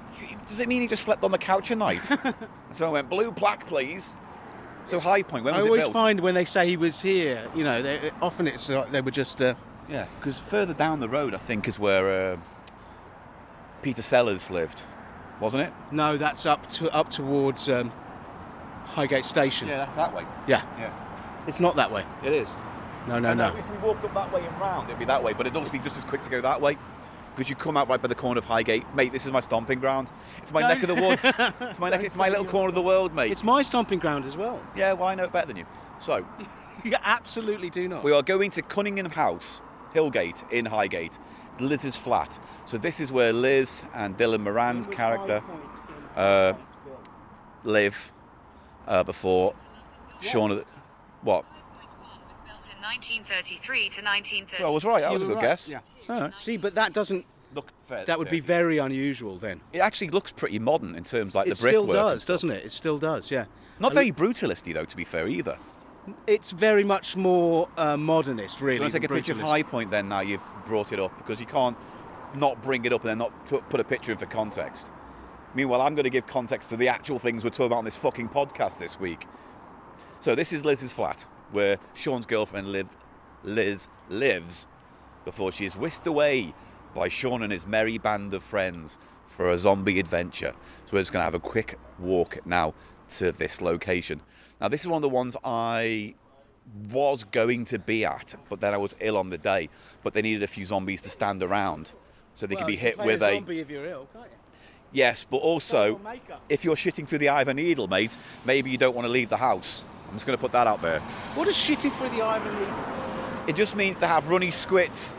Does it mean he just slept on the couch a night? So I went, blue plaque, please. So High Point, when I was it always built? find when they say he was here, you know, they, often it's like they were just. Uh, Yeah, because further down the road, I think, is where uh, Peter Sellers lived, wasn't it? no, that's up to up towards um, Highgate Station. Yeah, that's that way. Yeah. Yeah, it's not that way. it is. No, no, And, uh, no. If we walked up that way and round, it'd be that way, but it'd obviously be just as quick to go that way. Because you come out right by the corner of Highgate. Mate, this is my stomping ground. It's my Don't- neck of the woods. It's my neck, Don't it's my say little your corner of the world, mate. It's my stomping ground as well. Yeah, well, I know it better than you. So, You absolutely do not. we are going to Cunningham House, Hillgate, in Highgate, Liz's flat. So this is where Liz and Dylan Moran's character uh, live uh, before Shaun... What? was built in nineteen thirty-three to nineteen thirty. Oh, I was right. That You was a were good right, guess. yeah. All right. See, but that doesn't. Look, fair, That would be fair. very unusual then. It actually looks pretty modern in terms like It the brickwork. still and does, stuff. doesn't it? It still does. Yeah. Not And very brutalisty though, to be fair either. It's very much more uh, modernist, really. Do you want to take a than picture of brutalist. High Point then? Now you've brought it up because you can't not bring it up and then not t- put a picture in for context. Meanwhile, I'm going to give context to the actual things we're talking about on this fucking podcast this week. So this is Liz's flat, where Shaun's girlfriend live, Liz lives before she is whisked away by Shaun and his merry band of friends for a zombie adventure. So we're just going to have a quick walk now to this location. Now this is one of the ones I was going to be at, but then I was ill on the day. But they needed a few zombies to stand around so they Well, could be you hit play with a a... zombie if you're ill, can't you? Yes, but also, Put on makeup. if you're shitting through the eye of a needle, mate, maybe you don't want to leave the house. I'm just going to put that out there. What does shitting through the eye of a needle? It just means to have runny squits.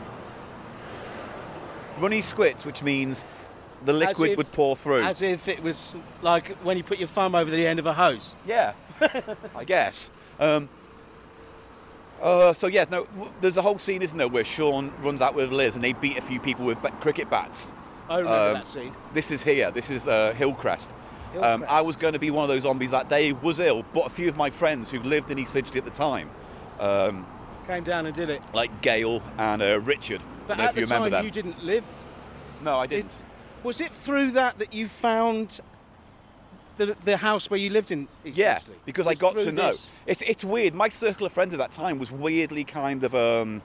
Runny squits, which means the liquid if- would pour through. As if it was like when you put your thumb over the end of a hose. Yeah, I guess. Um, uh, so yeah, no. w- There's a whole scene, isn't there, where Shaun runs out with Liz and they beat a few people with ba- cricket bats. I remember Um, that scene. This is here. This is uh, Hillcrest. Um, Hillcrest. I was going to be one of those zombies that day. Was ill, but a few of my friends who lived in East Finchley at the time, um, Came down and did it. like Gail and uh, Richard. I But don't know at if the you remember time, them. you didn't live. No, I didn't. Was it through that that you found the the house where you lived in? East Yeah, Finchley? because It I was got through to know. this? It's it's weird. My circle of friends at that time was weirdly kind of um.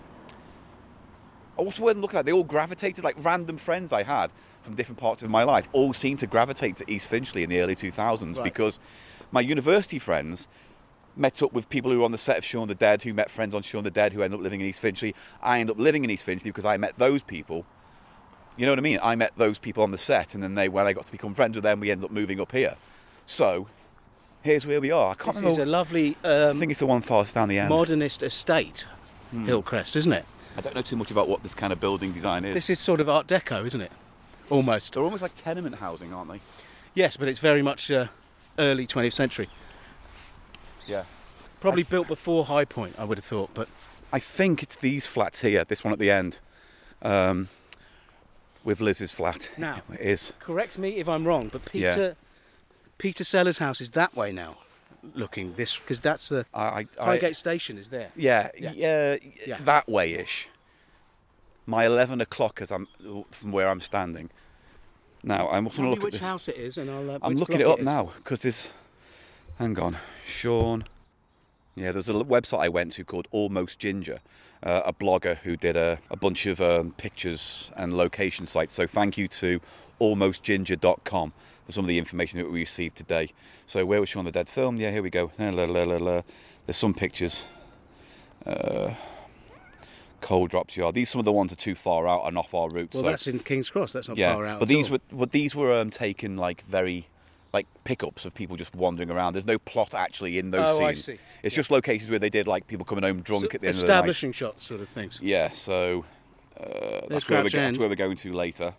What's the word I'm looking at? They all gravitated, like random friends I had from different parts of my life, all seemed to gravitate to East Finchley in the early two thousands Right. because my university friends met up with people who were on the set of Shaun the Dead, who met friends on Shaun the Dead, who ended up living in East Finchley. I ended up living in East Finchley because I met those people. You know what I mean? I met those people on the set, and then they, when I got to become friends with them, we ended up moving up here. So, here's where we are. I can't This is remember. a lovely I um, think it's the one farthest down the end. modernist estate, Hmm. Hillcrest, isn't it? I don't know too much about what this kind of building design is. This is sort of Art Deco, isn't it? Almost. They're almost like tenement housing, aren't they? Yes, but it's very much uh, early twentieth century. Yeah. Probably I- built before High Point, I would have thought. But I think it's these flats here, this one at the end, um, with Liz's flat. Now- It is. correct me if I'm wrong. But Peter Peter Sellers' house is that way now, looking this because that's the I, I, I, Highgate Station is there. Yeah, Yeah. yeah, Yeah. that way-ish. My eleven o'clock as I'm from where I'm standing. Now I'm going Tell to me look which at this. house it is, and I'll. Uh, I'm which looking it block up is. now because there's. Hang on, Shaun. Yeah, there's a l- website I went to called Almost Ginger, uh, a blogger who did a, a bunch of um, pictures and location sites. So thank you to almost ginger dot com for some of the information that we received today. So where was Shaun the Dead filmed? Yeah, here we go. La, la, la, la, la. There's some pictures. Uh, Coal Drops Yard. These some of the ones are too far out and off our route. Well, so that's in King's Cross. That's not yeah, far out. but at these all. were but these were um, taken like very like pickups of people just wandering around. There's no plot actually in those Oh, I scenes. see. It's Yeah. just locations where they did like people coming home drunk So at the end establishing shots, sort of things. of the night. Yeah, so uh, that's, where we're, Crouch go- End. that's where we're going to later.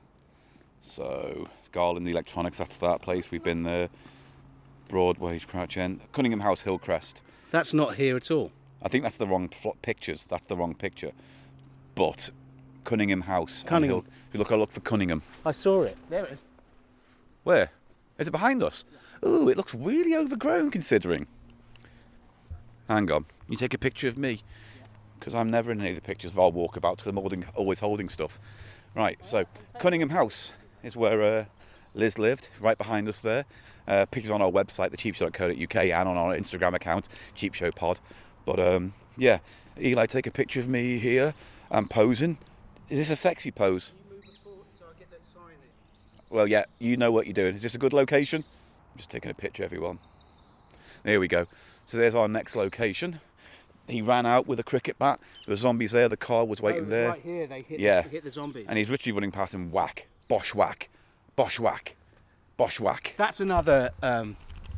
So Garland Electronics, that's that place. We've been there. Broadway, Crouch End, Cunningham House, Hillcrest. That's not here at all. I think that's the wrong fl- pictures. That's the wrong picture. But Cunningham House. on Cunningham. Hill- if you look, I look for Cunningham. I saw it. There it is. Where? Is it behind us? Ooh, it looks really overgrown considering. Hang on. You take a picture of me? Because I'm never in any of the pictures of our walkabout because I'm holding, always holding stuff. Right, so Cunningham House is where uh, Liz lived right behind us there. Uh, pictures on our website, the cheap show dot co dot U K, and on our Instagram account, Cheap Show Pod. But um, yeah, Eli, take a picture of me here. I'm posing. Is this a sexy pose? Well, yeah, you know what you're doing. Is this a good location? I'm just taking a picture, everyone. There we go. So there's our next location. He ran out with a cricket bat. There were zombies there. The car was waiting oh, there. Right here, they hit, yeah. the, hit the zombies. And he's literally running past him. Whack. Bosh whack. Bosh whack. Bosh whack. That's another um,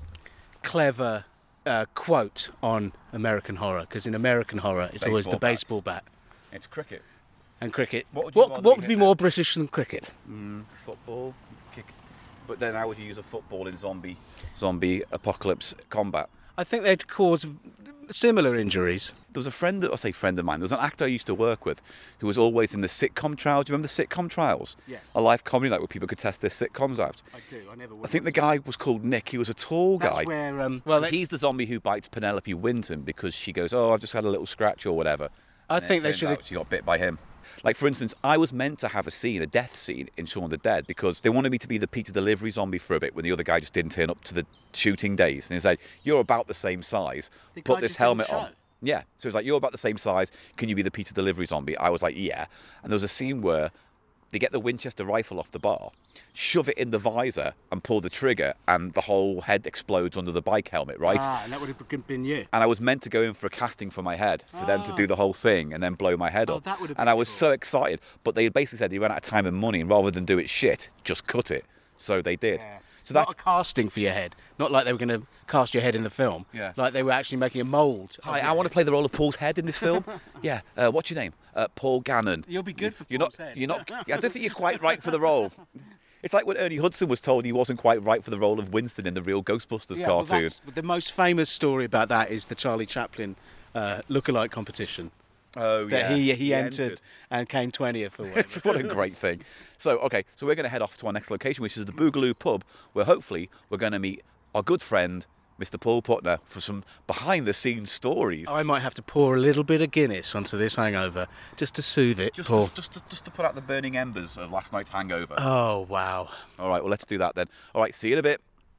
clever uh, quote on American Horror, because in American Horror, it's always the Baseball baseball bat It's cricket. and cricket. What would you what rather what be would be hit more then? British than cricket? Mm, football. Kick. But then how would you use a football in zombie zombie apocalypse combat? I think they'd cause similar injuries. There was a friend, that, I say friend of mine, there was an actor I used to work with who was always in the sitcom trials. Do you remember the sitcom trials? Yes. A live comedy night where people could test their sitcoms out. I do. I never. I think the guy was called Nick. He was a tall That's guy. where. Um, well, Because he's the zombie who bites Penelope Winton because she goes, oh, I've just had a little scratch or whatever. I And then think it they turns should out have- She got bit by him. Like, for instance, I was meant to have a scene, a death scene in Shaun of the Dead because they wanted me to be the pizza delivery zombie for a bit when the other guy just didn't turn up to the shooting days. And he said, you're about the same size. The Put guy this just didn't helmet show. on. Yeah. So it's like, you're about the same size. Can you be the pizza delivery zombie? I was like, yeah. And there was a scene where they get the Winchester rifle off the bar, shove it in the visor and pull the trigger, and the whole head explodes under the bike helmet, right? Ah, and that would have been you. And I was meant to go in for a casting for my head, for them to do the whole thing and then blow my head Oh, up. that would have and been I was cool. so excited, but they basically said they ran out of time and money, and rather than do it shit, just cut it. So they did. Yeah. So Not that's a casting for your head. Not like they were going to cast your head in the film. Yeah. Like they were actually making a mould. Hi, I want to play the role of Paul's head in this film. yeah. Uh, what's your name? Uh, Paul Gannon. You'll be good for you're Paul's not, head. You're not. I don't think you're quite right for the role. It's like when Ernie Hudson was told he wasn't quite right for the role of Winston in the real Ghostbusters Yeah, well, cartoon. that's- the most famous story about that is the Charlie Chaplin uh, lookalike competition oh that yeah. he he entered, and came twentieth or whatever. What a great thing. So, okay, so we're going to head off to our next location, which is the Boogaloo Pub, where hopefully we're going to meet our good friend, Mister Paul Putner, for some behind-the-scenes stories. I might have to pour a little bit of Guinness onto this hangover just to soothe it, just, Paul. to, just, to, just to put out the burning embers of last night's hangover. Oh, wow. All right, well, let's do that then. All right, see you in a bit.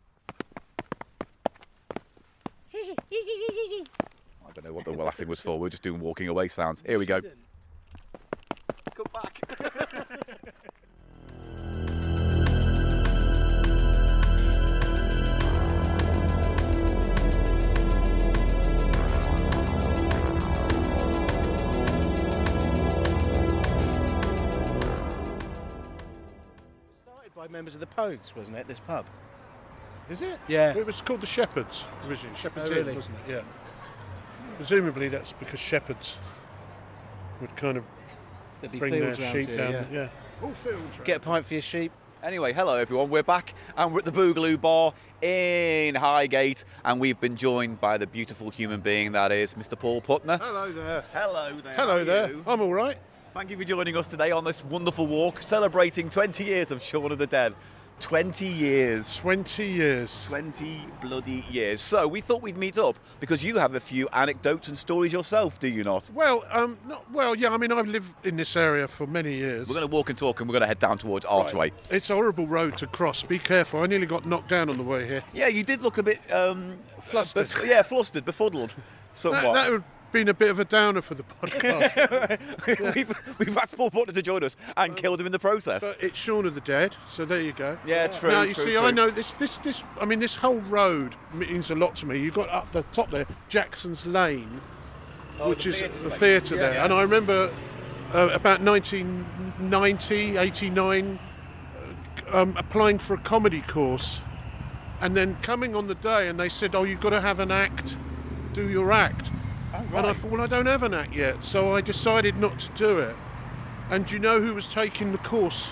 I don't know what the laughing was for. We're just doing walking away sounds. Here we go. Come back. Started by members of the Pogues, wasn't it, this pub? Is it? Yeah. It was called the Shepherds originally. Shepherds Oh, Inn, really? wasn't it? Yeah. Presumably that's because shepherds would kind of There'd be bring their fields around sheep here, down. yeah. Yeah. All fields. Get a pint for your sheep. Anyway, hello everyone. We're back and we're at the Boogaloo Bar in Highgate, and we've been joined by the beautiful human being that is Mister Paul Putner. Hello there. Hello there. how Hello are there. you? I'm all right. Thank you for joining us today on this wonderful walk, celebrating twenty years of Shaun of the Dead. twenty years. Twenty years. twenty bloody years. So we thought we'd meet up because you have a few anecdotes and stories yourself, do you not? Well, um, not, well, yeah. I mean, I've lived in this area for many years. We're going to walk and talk and we're going to head down towards Archway. It's a horrible road to cross. Be careful. I nearly got knocked down on the way here. Yeah, you did look a bit... Um, Flustered. bef- yeah, flustered, befuddled somewhat. That, that would have been a bit of a downer for the podcast. we've, we've asked Paul Porter to join us and killed him in the process. But it's Shaun of the Dead, so there you go. Yeah, true, Now you true, see, true. I know this, this, this. I mean, this whole road means a lot to me. You got up the top there, Jackson's Lane, Oh, which the is theatre's the like- theatre yeah, there, yeah. and I remember uh, about nineteen ninety, eighty-nine, uh, um, applying for a comedy course, and then coming on the day, and they said, "Oh, you've got to have an act, do your act." And I thought, well, I don't have an act yet, so I decided not to do it. And do you know who was taking the course?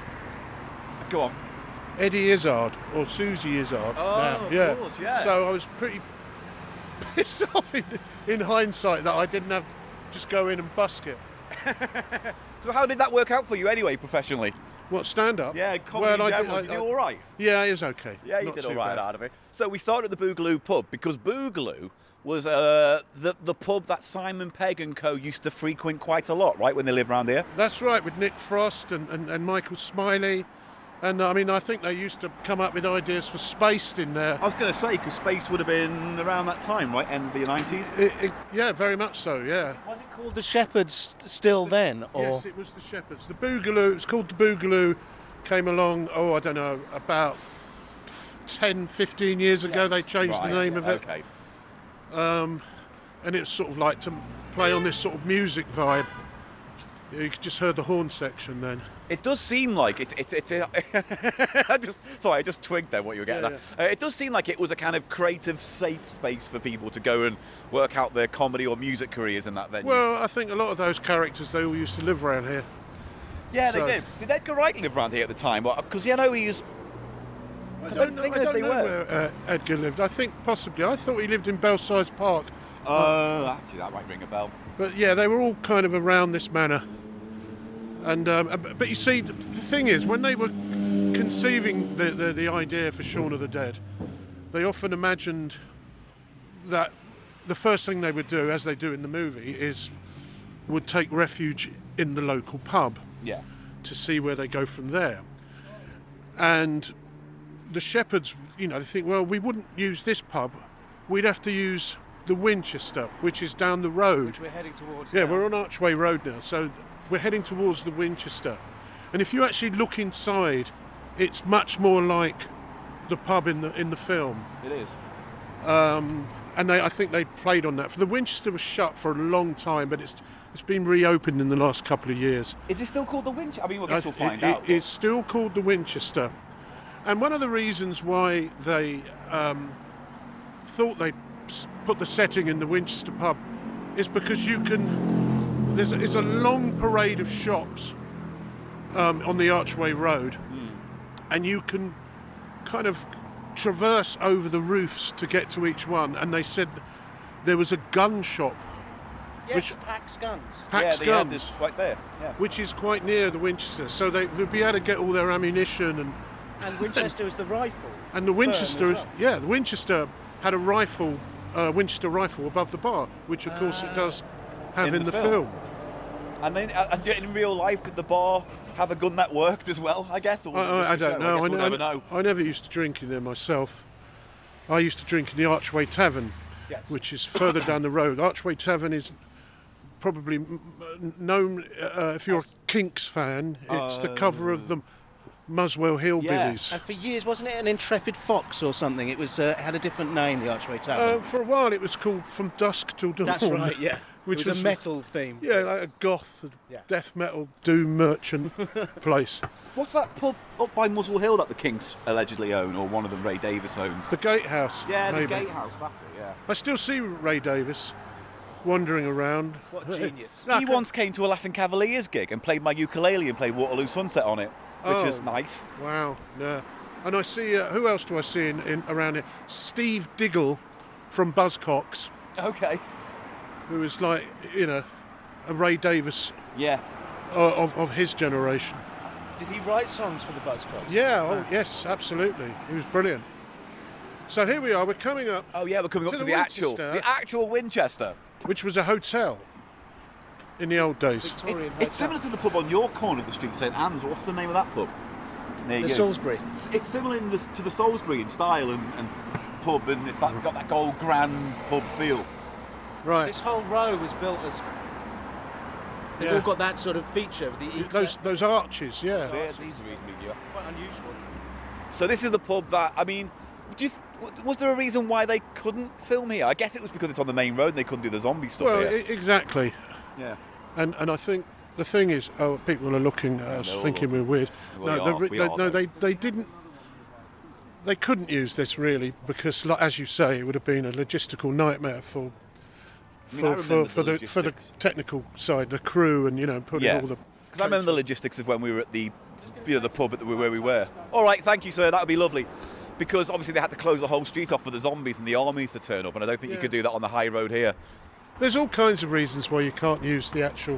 Go on. Eddie Izzard, or Susie Izzard. Oh, now. of yeah. course, yeah. So I was pretty pissed off in, in hindsight that I didn't have just go in and busk it. So how did that work out for you anyway, professionally? What, stand up? Yeah, comedy well, in I general. did, Did you I- do all right? Yeah, it was okay. Yeah, you Not did too all right bad. out of it. So we started at the Boogaloo pub because Boogaloo was uh, the the pub that Simon Pegg and co used to frequent quite a lot, right, when they lived around here? That's right, with Nick Frost and, and, and Michael Smiley. And I mean, I think they used to come up with ideas for Spaced in there. I was going to say, because Space would have been around that time, right? End of the nineties? It, it, yeah, very much so, yeah. Was it called the Shepherds still then? Or Yes, it was the Shepherds. The Boogaloo, it was called the Boogaloo, came along, oh, I don't know, about ten, fifteen years ago. They changed Right, the name of it. Okay. And it was sort of like to play on this sort of music vibe. You just heard the horn section then. It does seem like it's it's it's. A, I just sorry, I just twigged there what you were getting Yeah, at. Uh, it does seem like it was a kind of creative, safe space for people to go and work out their comedy or music careers in that venue. Well, I think a lot of those characters, they all used to live around here. yeah, so- they did. Did Edgar Wright live around here at the time? Because you know he's. I don't don't know, think I that don't they know were. where uh, Edgar lived. I think possibly. I thought he lived in Belsize Park. Oh, actually, that might ring a bell. But yeah, they were all kind of around this manor. And um, but you see, the thing is, when they were conceiving the, the, the idea for Shaun of the Dead, they often imagined that the first thing they would do, as they do in the movie, is would take refuge in the local pub Yeah. to see where they go from there. And the Shepherds, you know, they think, well, we wouldn't use this pub. We'd have to use the Winchester, which is down the road. we're heading towards. Yeah, now. we're on Archway Road now, so we're heading towards the Winchester. And if you actually look inside, it's much more like the pub in the in the film. It is. And they, I think they played on that. For the Winchester was shut for a long time, but it's it's been reopened in the last couple of years. Is it still called the Winch? I mean, I guess we'll It- find it- out. It's still called the Winchester. And one of the reasons why they um, thought they'd s- put the setting in the Winchester pub is because you can. There's a, it's a long parade of shops um, on the Archway Road, and you can kind of traverse over the roofs to get to each one. And they said there was a gun shop, Yes, which- Pax Guns. yeah, Pax they had Guns, this right there. Yeah. which is quite near the Winchester, so they, they'd be able to get all their ammunition and. And Winchester was the rifle. And the Winchester, as is, well. yeah, the Winchester had a rifle, uh, Winchester rifle above the bar, which of course it does have In in, the the, film. film. And then, uh, and in real life, did the bar have a gun that worked as well? I guess. Or I, was it just I, I a don't show? know. I, guess I, we'll I- never know. I never used to drink in there myself. I used to drink in the Archway Tavern, Yes. which is further down the road. Archway Tavern is probably m- m- known, uh, if you're a Kinks fan, it's the cover of the Muswell Hillbillies. And for years, wasn't it an Intrepid Fox or something? It was uh, had a different name, the Archway Tavern. Uh, for a while, it was called From Dusk Till Dawn. That's right, yeah. Which it was, was a metal theme. Yeah, like a goth, a Yeah. death metal, doom merchant place. What's that pub up by Muswell Hill that the Kinks allegedly own, or one of them Ray Davis owns? The Gatehouse. Yeah, maybe. the Gatehouse. That's it. Yeah. I still see Ray Davis wandering around. What a genius. No, I He can't- once came to a Laughing Cavaliers gig and played my ukulele and played Waterloo Sunset on it, which Oh. is nice. Wow, yeah. And I see, uh, who else do I see in, in around here? Steve Diggle from Buzzcocks, Okay. who is like, you know, a Ray Davis Yeah. uh, of, of his generation. Did he write songs for the Buzzcocks? Yeah, oh, yes, absolutely. He was brilliant. So here we are, we're coming up, Oh yeah, we're coming up To to, the the, actual, Winchester. the actual Winchester. which was a hotel in the old days. It- Victorian it's Hotel. similar to the pub on your corner of the street, St Anne's. What's the name of that pub? There you The go. Salisbury. It's, it's similar in the, to the Salisbury in style and, and pub, and it's like, got that old grand pub feel. Right. This whole row was built as. They've Yeah. all got that sort of feature. The e- Those those arches, yeah. Yeah, these are reasonably good. quite unusual. So this is the pub that, I mean, do you th- was there a reason why they couldn't film here? I guess it was because it's on the main road and they couldn't do the zombie stuff Well, here. e- exactly. yeah. And and I think the thing is, oh, people are looking at us they're all thinking we're looking. weird. We no, are, they, re- we they, are, no, though. they they didn't. They couldn't use this really because, like, as you say, it would have been a logistical nightmare for I mean, I for for, remember for the the for the logistics. technical side, the crew, and you know, putting Yeah. all the. Because I remember the logistics of when we were at the, you know, the pub at the, where we were. All right, thank you, sir. That would be lovely. Because obviously they had to close the whole street off for the zombies and the armies to turn up, and I don't think you Yeah. could do that on the high road here. There's all kinds of reasons why you can't use the actual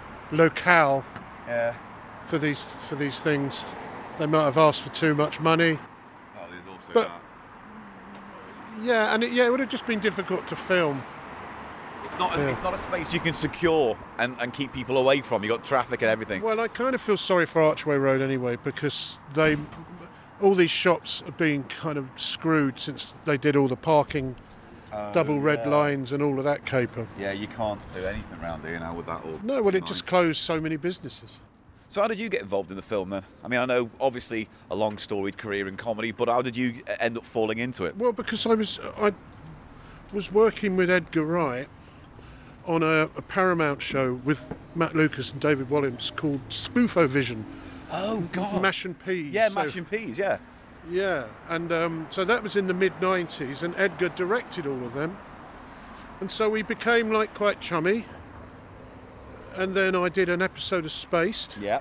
locale Yeah. for these for these things. They might have asked for too much money. Oh, there's also But- Yeah, and it, yeah, it would have just been difficult to film. It's not. A, Yeah. It's not a space you can secure and, and keep people away from. You got traffic and everything. Well, I kind of feel sorry for Archway Road anyway, because they, all these shops are being kind of screwed since they did all the parking, double red yeah. lines and all of that caper. Yeah, you can't do anything around here now with that. All No, well, it just closed so many businesses. So how did you get involved in the film then? I mean, I know obviously a long storied career in comedy, but how did you end up falling into it? Well, because I was I was working with Edgar Wright on a, a Paramount show with Matt Lucas and David Walliams called Spoofovision. Oh God, Mash and Peas. Yeah, So- Mash and Peas. Yeah. Yeah, and um, so that was in the mid nineties, and Edgar directed all of them. And so we became like quite chummy. And then I did an episode of Spaced. Yeah.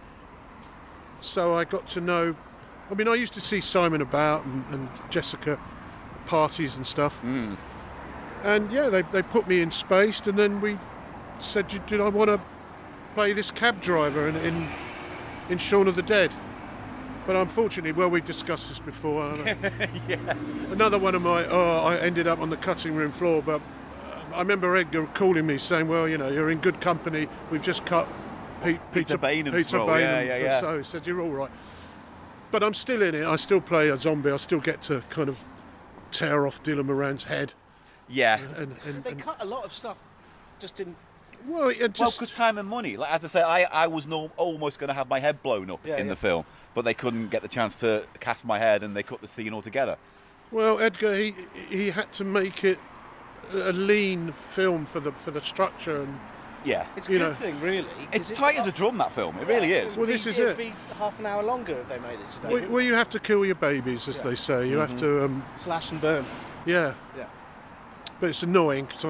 So I got to know. I mean, I used to see Simon about and, and Jessica at parties and stuff. Mm. And yeah, they, they put me in Spaced, and then we said, "Did did I want to play this cab driver in, in in Shaun of the Dead?" But unfortunately, well, we discussed this before. I don't know. Yeah. Another one of my, oh, I ended up on the cutting room floor, but uh, I remember Edgar calling me saying, well, you know, you're in good company. We've just cut Pete, Peter Bainham's Peter role. Bainham. Yeah, yeah, yeah. So he said, you're all right. But I'm still in it. I still play a zombie. I still get to kind of tear off Dylan Moran's head. Yeah. And, and, They and cut a lot of stuff. Just didn't. well, it Well, just, because time and money. Like, as I say, I, I was no, almost going to have my head blown up Yeah, in yeah. the film, but they couldn't get the chance to cast my head, and they cut the scene altogether. well, Edgar, he he had to make it a lean film for the for the structure and. Yeah. It's a You good know, thing, really. It's 'cause tight as a drum, that film. It really is. Well, this is it'd it. be half an hour longer if they made it today. Well, well, you have to kill your babies, as Yeah. they say. You Mm-hmm. have to, um, Slash and burn. yeah. Yeah. But it's annoying. 'Cause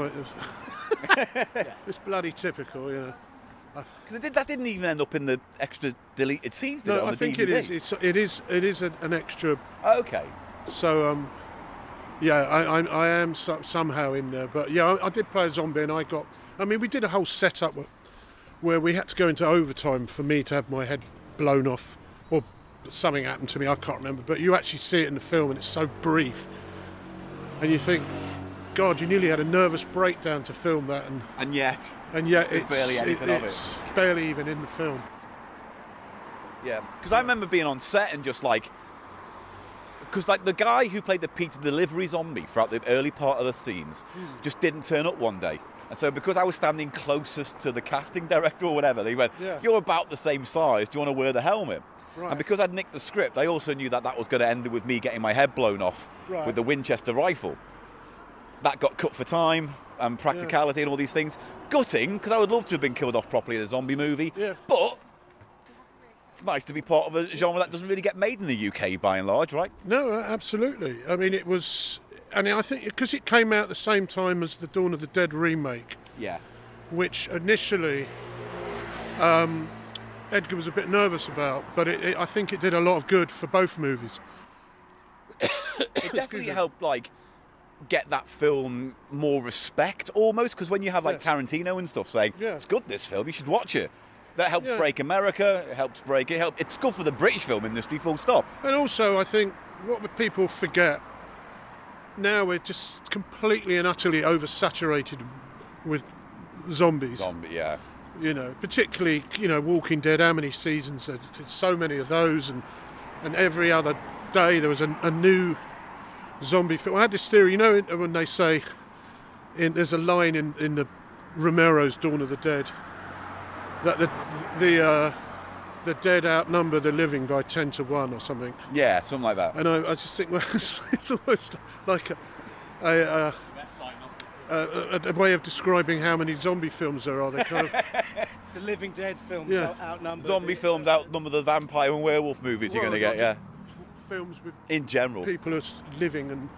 I, it's bloody typical, you know. Because did, that didn't even end up in the extra deleted scenes, did it, No, on I the think D V D? it is. It's it is it is an, an extra. Okay. So um, yeah, I I, I am so, somehow in there. But yeah, I, I did play a zombie, and I got. I mean, we did a whole setup where, where we had to go into overtime for me to have my head blown off, or something happened to me. I can't remember. But you actually see it in the film, and it's so brief, and you think, God, you nearly had a nervous breakdown to film that, and. And yet, And yet There's it's, barely anything of it. it's barely even in the film. yeah. Because I remember being on set and just like, because like the guy who played the pizza delivery zombie throughout the early part of the scenes just didn't turn up one day. And so because I was standing closest to the casting director or whatever, they went, Yeah. you're about the same size, do you want to wear the helmet? Right. And because I'd nicked the script, I also knew that that was going to end with me getting my head blown off Right. with the Winchester rifle. That got cut for time and practicality and all these things. Gutting, because I would love to have been killed off properly in a zombie movie. Yeah. But it's nice to be part of a genre that doesn't really get made in the U K by and large, right? No, absolutely. I mean, it was, and I think because it came out at the same time as the Dawn of the Dead remake, Yeah. which initially um, Edgar was a bit nervous about, but it, it, I think it did a lot of good for both movies. It definitely helped, like, get that film more respect almost, because when you have like Yeah. Tarantino and stuff saying Yeah. it's good, this film, you should watch it, that helps Yeah. break America, it helps break it help, it's good for the British film industry, full stop. And also, I think what the people forget now, we're just completely and utterly oversaturated with zombies. Zombie, yeah. You know, particularly, you know, Walking Dead, how many seasons? There's so many of those, and and every other day there was a, a new zombie film. I had this theory, you know, when they say, in, there's a line in, in the Romero's Dawn of the Dead, that the the uh, the dead outnumber the living by ten to one or something. Yeah, something like that. And I, I just think, well, it's, it's almost like a, a, a, a, a way of describing how many zombie films there are. They kind of, The Living Dead films Yeah. out- outnumbered. Zombie films outnumber the vampire and werewolf movies you're Well, going to get, yeah. not films with In general. people who are s- living and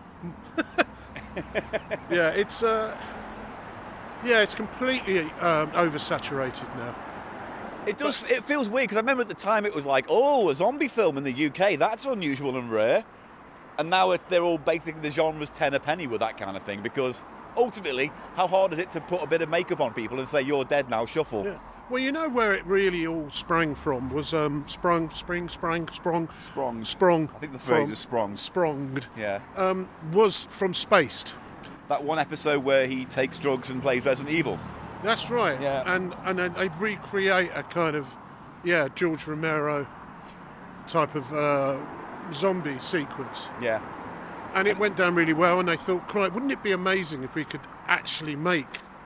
yeah, it's uh, yeah, it's completely um, oversaturated now. It does. It feels weird because I remember at the time it was like, oh, a zombie film in the U K, that's unusual and rare. And now it's, they're all basically the genre's ten a penny with that kind of thing, because ultimately, how hard is it to put a bit of makeup on people and say you're dead now, shuffle? Yeah. Well, you know where it really all sprang from was um, sprung, spring, sprang, sprung, Sprung. sprung. I think the phrase from- is sprung. Spronged. Yeah. Um, was from Spaced. that one episode where he takes drugs and plays Resident Evil. That's right. Yeah. And and then they recreate a kind of, yeah, George Romero type of uh, zombie sequence. Yeah. And it went down really well, and they thought, "Crikey, wouldn't it be amazing if we could actually make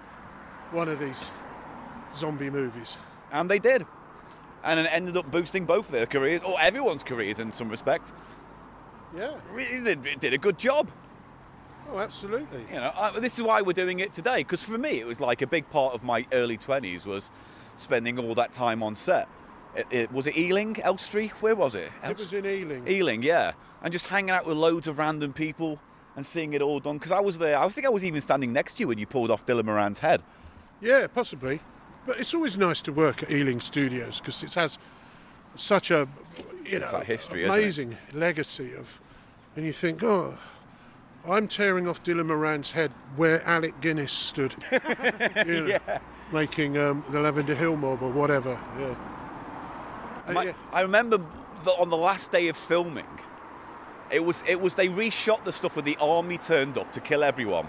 one of these zombie movies?" And they did. And it ended up boosting both their careers, or everyone's careers in some respect. Yeah. Really did, it did a good job. Oh, absolutely. You know, I, this is why we're doing it today, because for me it was like a big part of my early twenties was spending all that time on set. It, it, was it Ealing, Elstree? Where was it? It was in Ealing. Ealing, yeah. And just hanging out with loads of random people and seeing it all done. Because I was there, I think I was even standing next to you when you pulled off Dylan Moran's head. Yeah, possibly. But it's always nice to work at Ealing Studios because it has such a, you know, that history, isn't it? amazing legacy of, and you think, oh, I'm tearing off Dylan Moran's head where Alec Guinness stood, you know, Yeah. making um, the Lavender Hill Mob or whatever. Yeah. Uh, My, yeah. I remember the, on the last day of filming, it was it was they reshot the stuff where the army turned up to kill everyone,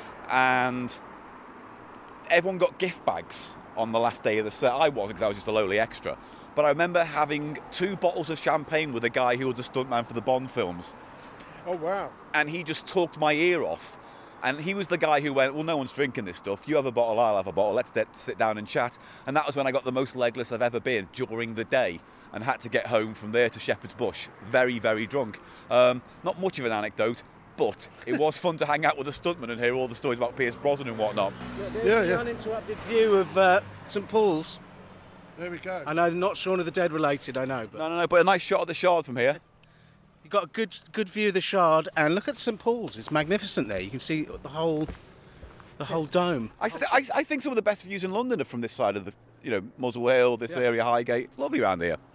and everyone got gift bags on the last day of the set. I wasn't because I was just a lowly extra, but I remember having two bottles of champagne with a guy who was a stuntman for the Bond films, Oh wow. and he just talked my ear off. And he was the guy who went, well, no one's drinking this stuff. You have a bottle, I'll have a bottle. Let's de- sit down and chat. And that was when I got the most legless I've ever been during the day and had to get home from there to Shepherd's Bush. Very, very drunk. Um, not much of an anecdote, but it was fun to hang out with a stuntman and hear all the stories about Pierce Brosnan and whatnot. There's Yeah, the yeah. uninterrupted view of uh, St Paul's. There we go. I know, not Shaun of the Dead related, I know, but No, no, no, but a nice shot of the Shard from here. you've got a good good view of the Shard, and look at St Paul's. It's magnificent there. You can see the whole the whole dome. I, th- I, I think some of the best views in London are from this side of the, you know, Muswell Hill, this Yeah. area, Highgate. It's lovely around here.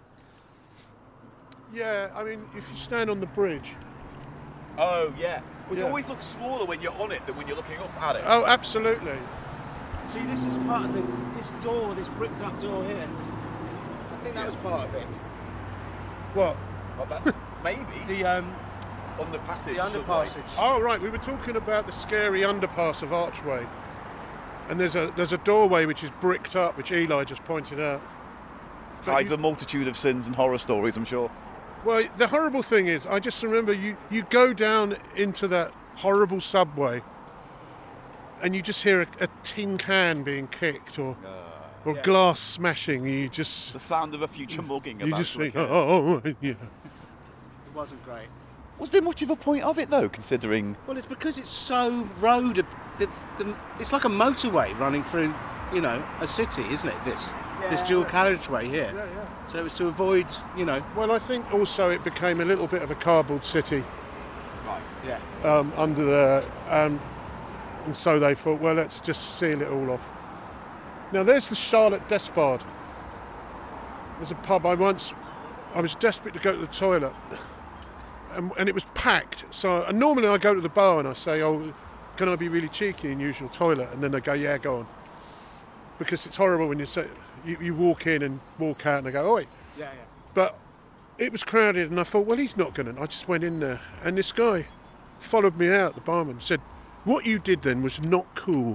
Yeah, I mean, if you stand on the bridge. Oh, yeah. Which Yeah. always looks smaller when you're on it than when you're looking up at it. Oh, absolutely. See, this is part of the, this door, this bricked up door here. I think that was part of it. What? Like that. Maybe. The um, on the passage. the subway. underpassage. Oh right, we were talking about the scary underpass of Archway, and there's a there's a doorway which is bricked up, which Eli just pointed out. But Hides you- a multitude of sins and horror stories, I'm sure. well, the horrible thing is, I just remember you you go down into that horrible subway, and you just hear a, a tin can being kicked or or Yeah. glass smashing. You just The sound of a future mugging. you about just to think, occur. oh yeah. It wasn't great. Was there much of a point of it, though, considering... Well, it's because it's so road. The, the, it's like a motorway running through, you know, a city, isn't it? This this dual carriageway here. Yeah, yeah. So it was to avoid, you know. Well, I think also it became a little bit of a cardboard city. Right. Yeah. um, under the, um, and so they thought, well, let's just seal it all off. Now there's the Charlotte Despard. There's a pub I once, I was desperate to go to the toilet, and, and it was packed. So and normally I go to the bar and I say, oh, can I be really cheeky and use your toilet? And then they go, yeah, go on. Because it's horrible when you say, you, you walk in and walk out and they go, oi. Yeah, yeah. But it was crowded, and I thought, well, he's not going to. I just went in there, and this guy followed me out, the barman, said, what you did then was not cool.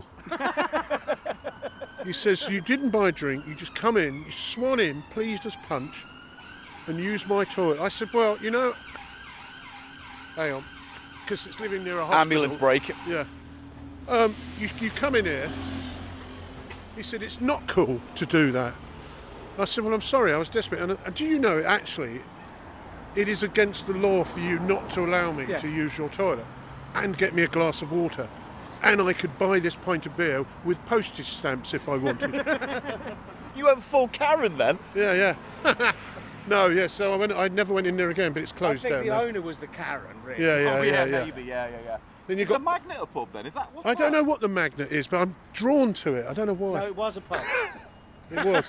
He says, you didn't buy a drink, you just come in, you swan in, pleased as punch, and use my toilet. I said, well, you know, hang on, because it's living near a hospital. Ambulance break. Yeah. Um, you, you come in here. He said, it's not cool to do that. I said, well, I'm sorry, I was desperate. And, and do you know, actually, it is against the law for you not to allow me Yeah. to use your toilet and get me a glass of water. And I could buy this pint of beer with postage stamps if I wanted. You went full Karen, then? yeah, yeah. No, yeah, so I, went, I never went in there again, but it's I closed think down the now. owner was the Karen, really. Yeah, yeah, oh, yeah, yeah. maybe. Yeah, yeah, yeah. Then you Is got- the Magnet a pub, then? Is that what's I don't that? know what the magnet is, but I'm drawn to it. I don't know why. No, it was a pub. It was.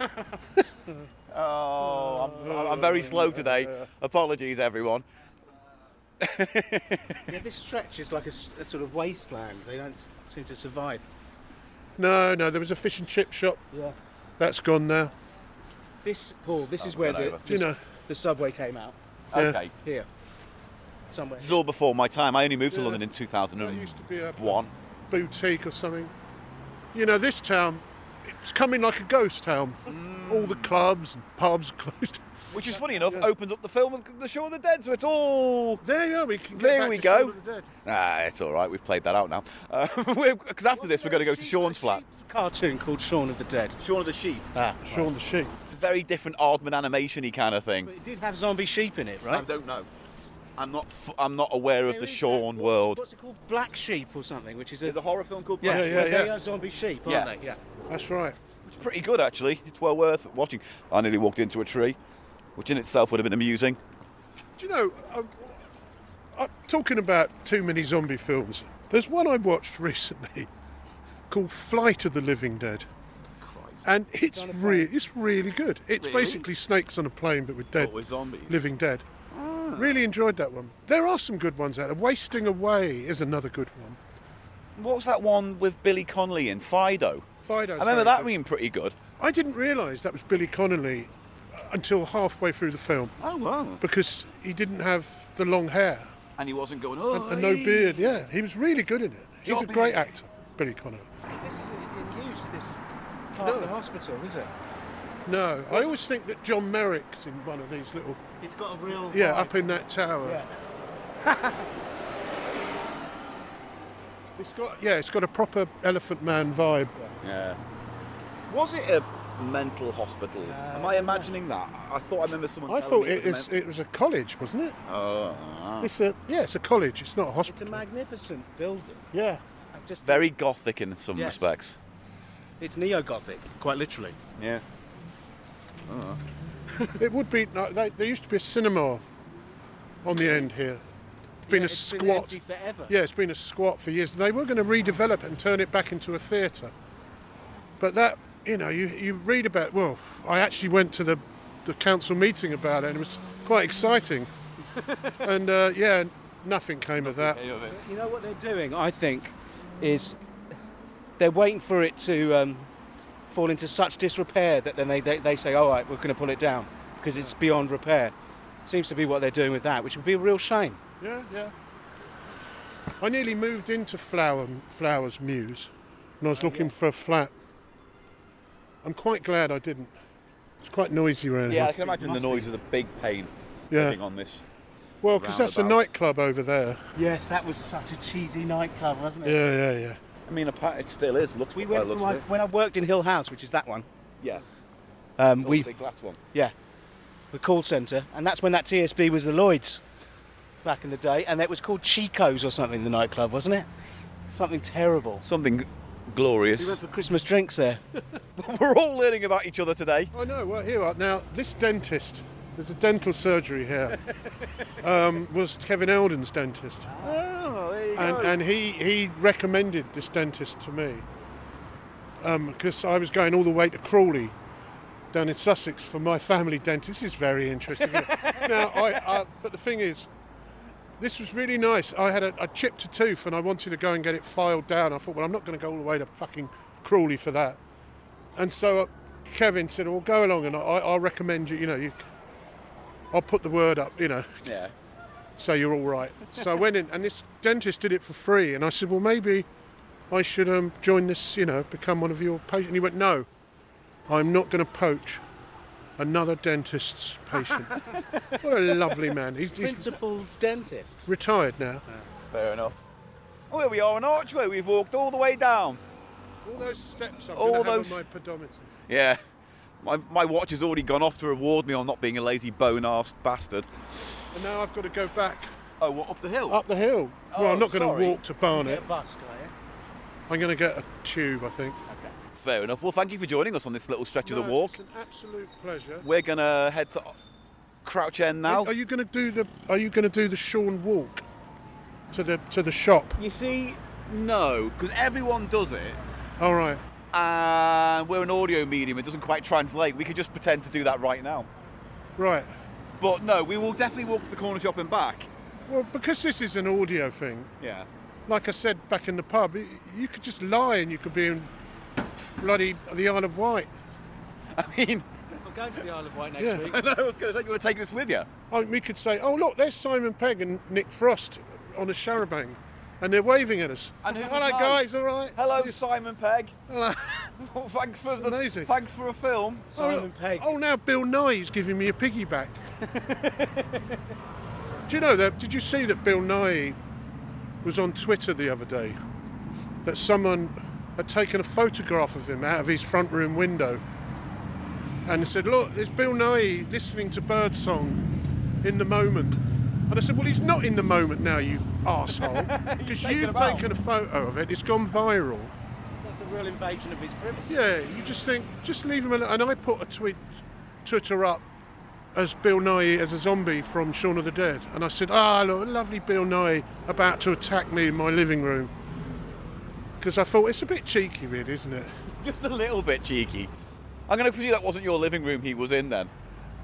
Oh, I'm, I'm very slow today. Apologies, everyone. Yeah, this stretch is like a, s- a sort of wasteland. They don't s- seem to survive. No, no, there was a fish and chip shop. Yeah. That's gone now. This, Paul, this Oh, is where gone the, over. Do you know? the subway came out. Yeah. Okay. Here. Somewhere. This is all before my time. I only moved to Yeah. London in two thousand That used to be a one. boutique or something. You know, this town, it's coming like a ghost town. Mm. All the clubs and pubs closed. Which is funny enough, opens up the film of The Shaun of the Dead, so it's all... There you go, we can get There back we to go. Shaun of the Dead. Ah, it's all right, we've played that out now. Because after this, we're going to go to Sean's flat. Cartoon called Shaun of the Dead. Shaun of the Sheep. Ah, Shaun the Sheep. It's a very different Aardman animation-y kind of thing. But it did have zombie sheep in it, right? I don't know. I'm not. F- I'm not aware of There the is Shaun that- world. What's it called? Black Sheep or something, which is a... There's a horror film called yeah, Black Yeah, Sheep. yeah, where they yeah. are zombie sheep, aren't Yeah. they? Yeah. That's right. It's pretty good actually. It's well worth watching. I nearly walked into a tree, which in itself would have been amusing. Do you know, I'm, I'm talking about too many zombie films. There's one I watched recently called Flight of the Living Dead. And it's on a plane. really, it's really good. It's Really? basically snakes on a plane, but with dead, with zombies. living dead. Really enjoyed that one. There are some good ones out there. Wasting Away is another good one. What was that one with Billy Connolly in Fido? Fido's I remember very that good. being pretty good. I didn't realise that was Billy Connolly until halfway through the film Oh wow! because he didn't have the long hair And he wasn't going. Oh, and, and no beard. Yeah, he was really good in it. He's a Jobby. great actor, Billy Connolly. This isn't in use, this part of the hospital, is it? No, I always think that John Merrick's in one of these little, It's got a real... yeah, vibe. up in that tower. Yeah. It's got, yeah, it's got a proper Elephant Man vibe. Yeah. Was it a mental hospital? Am I imagining that? I thought I remember someone. I telling thought me it, was it's, a men- it was a college, wasn't it? Oh. It's a, yeah, it's a college. It's not a It's a hospital. magnificent building. Yeah. I just Very gothic in some Yes. respects. It's neo-Gothic, quite literally. Yeah. It would be. No, they, there used to be a cinema on the end here. It's been Yeah, a it's squat. Been empty forever. Yeah, it's been a squat for years. They were going to redevelop it and turn it back into a theatre. But that, you know, you, you read about, well, I actually went to the, the council meeting about it and it was quite exciting. and uh, yeah, nothing came of that. You know what they're doing, I think, is they're waiting for it to um, fall into such disrepair that then they, they, they say, all right, we're going to pull it down because it's beyond repair. Seems to be what they're doing with that, which would be a real shame. Yeah, yeah. I nearly moved into Flower, Flowers Muse and I was looking for a flat. I'm quite glad I didn't. It's quite noisy around Yeah, I here. can imagine the noise of the big pain Yeah. living on this. Well, because that's a roundabout. nightclub over there. Yes, that was such a cheesy nightclub, wasn't it? Yeah, yeah, yeah. I mean, apart- it still is. Looks We well, went looks from, of like, it. when I worked in Hill House, which is that one. Yeah. Um, Oh, we the big glass one. yeah, the call centre, and that's when that T S B was the Lloyd's back in the day, and it was called Chico's or something. The nightclub, wasn't it? Something terrible. Something We glorious. went for Christmas drinks there. We're all learning about each other today. I know. Well, here we are. Now, this dentist, there's a dental surgery here, um, was Kevin Eldon's dentist. Oh, there you And, and he, he recommended this dentist to me because I was going all the way to Crawley down in Sussex for my family dentist. This is very interesting. now, I, I, but the thing is, this was really nice. I had a, I chipped a tooth and I wanted to go and get it filed down. I thought, well, I'm not going to go all the way to fucking Crawley for that. And so uh, Kevin said, well, go along and I, I'll recommend you, you know, you, I'll put the word up, you know, Yeah. so you're all right. So I went in, and this dentist did it for free. And I said, well, maybe I should um, join this, you know, become one of your patients. And he went, no, I'm not going to poach another dentist's patient. What a lovely man. He's, he's Principal's dentist. retired now. Fair enough. Oh, here we are on Archway. We've walked all the way down. All those steps I've All got to have those- on my pedometer. Yeah. My, my watch has already gone off to reward me on not being a lazy bone-arsed bastard. And now I've got to go back Oh, what, up the hill? up the hill. well, Oh, I'm not going sorry. to walk to Barnet. Get a bus, can I'm going to get a tube, I think. Fair enough. Well, thank you for joining us on this little stretch of the No, walk. It's an absolute pleasure. We're going to head to Crouch End now. Are, are you going to do the Are you going to do the Sean walk to the to the shop? You see, no, because everyone does it, All right. and we're an audio medium. It doesn't quite translate. We could just pretend to do that right now. Right. But no, we will definitely walk to the corner shop and back. Well, because this is an audio thing, Yeah. like I said back in the pub, y- you could just lie and you could be in bloody the Isle of Wight. I mean, I'm going to the Isle of Wight next Yeah. week. I was going to say, you want to take this with you? Oh, we could say, oh look, there's Simon Pegg and Nick Frost on a charabanc. and they're waving at us. And who Hello, would know? guys. All right. Hello, Yes. Simon Pegg. Hello. Well, thanks for the, amazing. thanks for a film. Simon oh, Pegg. Oh, now Bill Nye's giving me a piggyback. Do you know that? Did you see that Bill Nye was on Twitter the other day? That someone had taken a photograph of him out of his front room window and said, "Look, there's Bill Nye listening to birdsong in the moment." And I said, "Well, he's not in the moment now, you arsehole, because taken you've him out." taken a photo of it. It's gone viral." That's a real invasion of his privacy. Yeah, you just think, just leave him alone. And I put a tweet, Twitter up as Bill Nye as a zombie from Shaun of the Dead. And I said, ah, look, lovely Bill Nye about to attack me in my living room. Because I thought, it's a bit cheeky, really, isn't it? Just a little bit cheeky. I'm going to presume that wasn't your living room he was in then.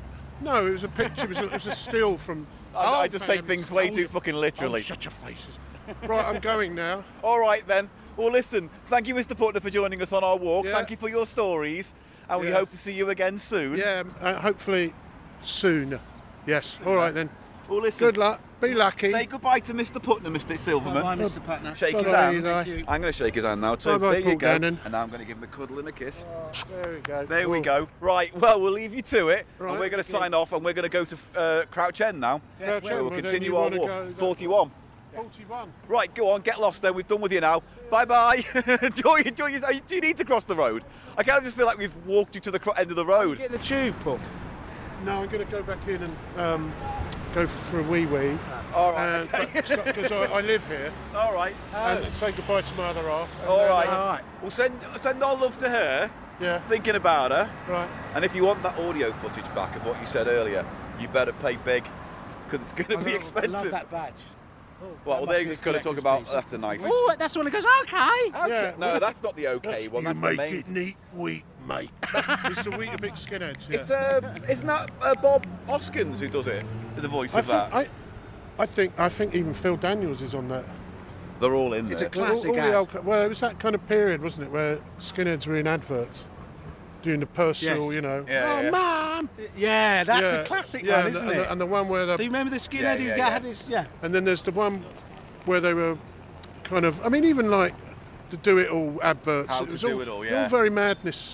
No, it was a picture, it was a, it was a still from... I, Oh, I just take fam, things way oh, too fucking literally. Oh, shut your faces. Right, I'm going now. All right then. Well, listen. Thank you, Mister Putner, for joining us on our walk. Yeah. Thank you for your stories, and we Yeah. hope to see you again soon. Yeah, uh, hopefully soon. Yes, all right then. Well, listen. Good luck. Be lucky. Say goodbye to Mister Putner, Mister Silverman. Bye, Mister Putner. Shake his Bye-bye, hand. Eli. Thank you. I'm going to shake his hand now too. Bye-bye, there you Paul go. Gannon. And now I'm going to give him a cuddle and a kiss. Oh, there we go. There we Oh. go. Right, well, we'll leave you to it. Right, and we're going to okay. sign off, and we're going to go to uh, Crouch End now. Crouch Where End, we'll well, then continue you our wanna walk. go- go- forty-one. forty-one. Right, go on, get lost then. We've done with you now. Bye bye. enjoy, enjoy your, do you need to cross the road? I kind of just feel like we've walked you to the cro- end of the road. Get the tube, Paul. No, I'm going to go back in and um, go for a wee wee. All right. Because I, I live here. All right. And say goodbye to my other half. and All then, right. uh, All right. We'll send send our love to her. Yeah. Thinking about her. Right. And if you want that audio footage back of what you said earlier, you better pay big, because it's going to I be love- I expensive. I love that badge. Well, they're just going to talk about. That's a nice. Oh, that's the one that goes, okay. Okay. Yeah, No, well, that's not the okay one. That's the main. neat, wheat, mate. it's the wheat of big skinheads. Yeah. It's uh, isn't that uh, Bob Hoskins who does it? The voice I of think, that. I, I think I think even Phil Daniels is on that. They're all in It's there. a classic All- all the ad. old- well, it was that kind of period, wasn't it, where skinheads were in adverts, doing the personal, Yes. you know. Yeah, oh, yeah. mum. Yeah, that's Yeah, a classic yeah, one, and isn't the, it? And the, and the one where the Do you remember the skinhead Yeah, who yeah, got- yeah. had his... Yeah. And then there's the one where they were kind of, I mean, even like the Do It All adverts. How it to was Do all, It All, all yeah. very madness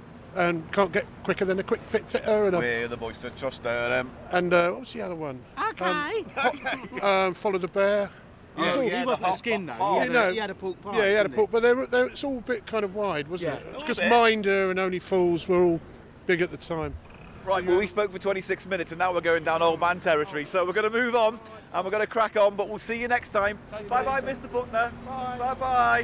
and can't get quicker than a quick fit fitter. And, a, We're the voice to trust them. and uh, what was the other one? Okay. Um, um, Follow the Bear. Oh, Yeah, yeah, he the wasn't a hot- skin though. hot- He had, You know, a, he had a pork pie. yeah, he had a didn't pork, but they were, they were, it's all a bit kind of wide, wasn't Yeah. it? A little Because bit. Minder and Only Fools were all big at the time. Right, well, we spoke for twenty-six minutes and now we're going down old man territory. So we're going to move on and we're going to crack on, but we'll see you next time. Bye bye, Mister Putner. Bye bye.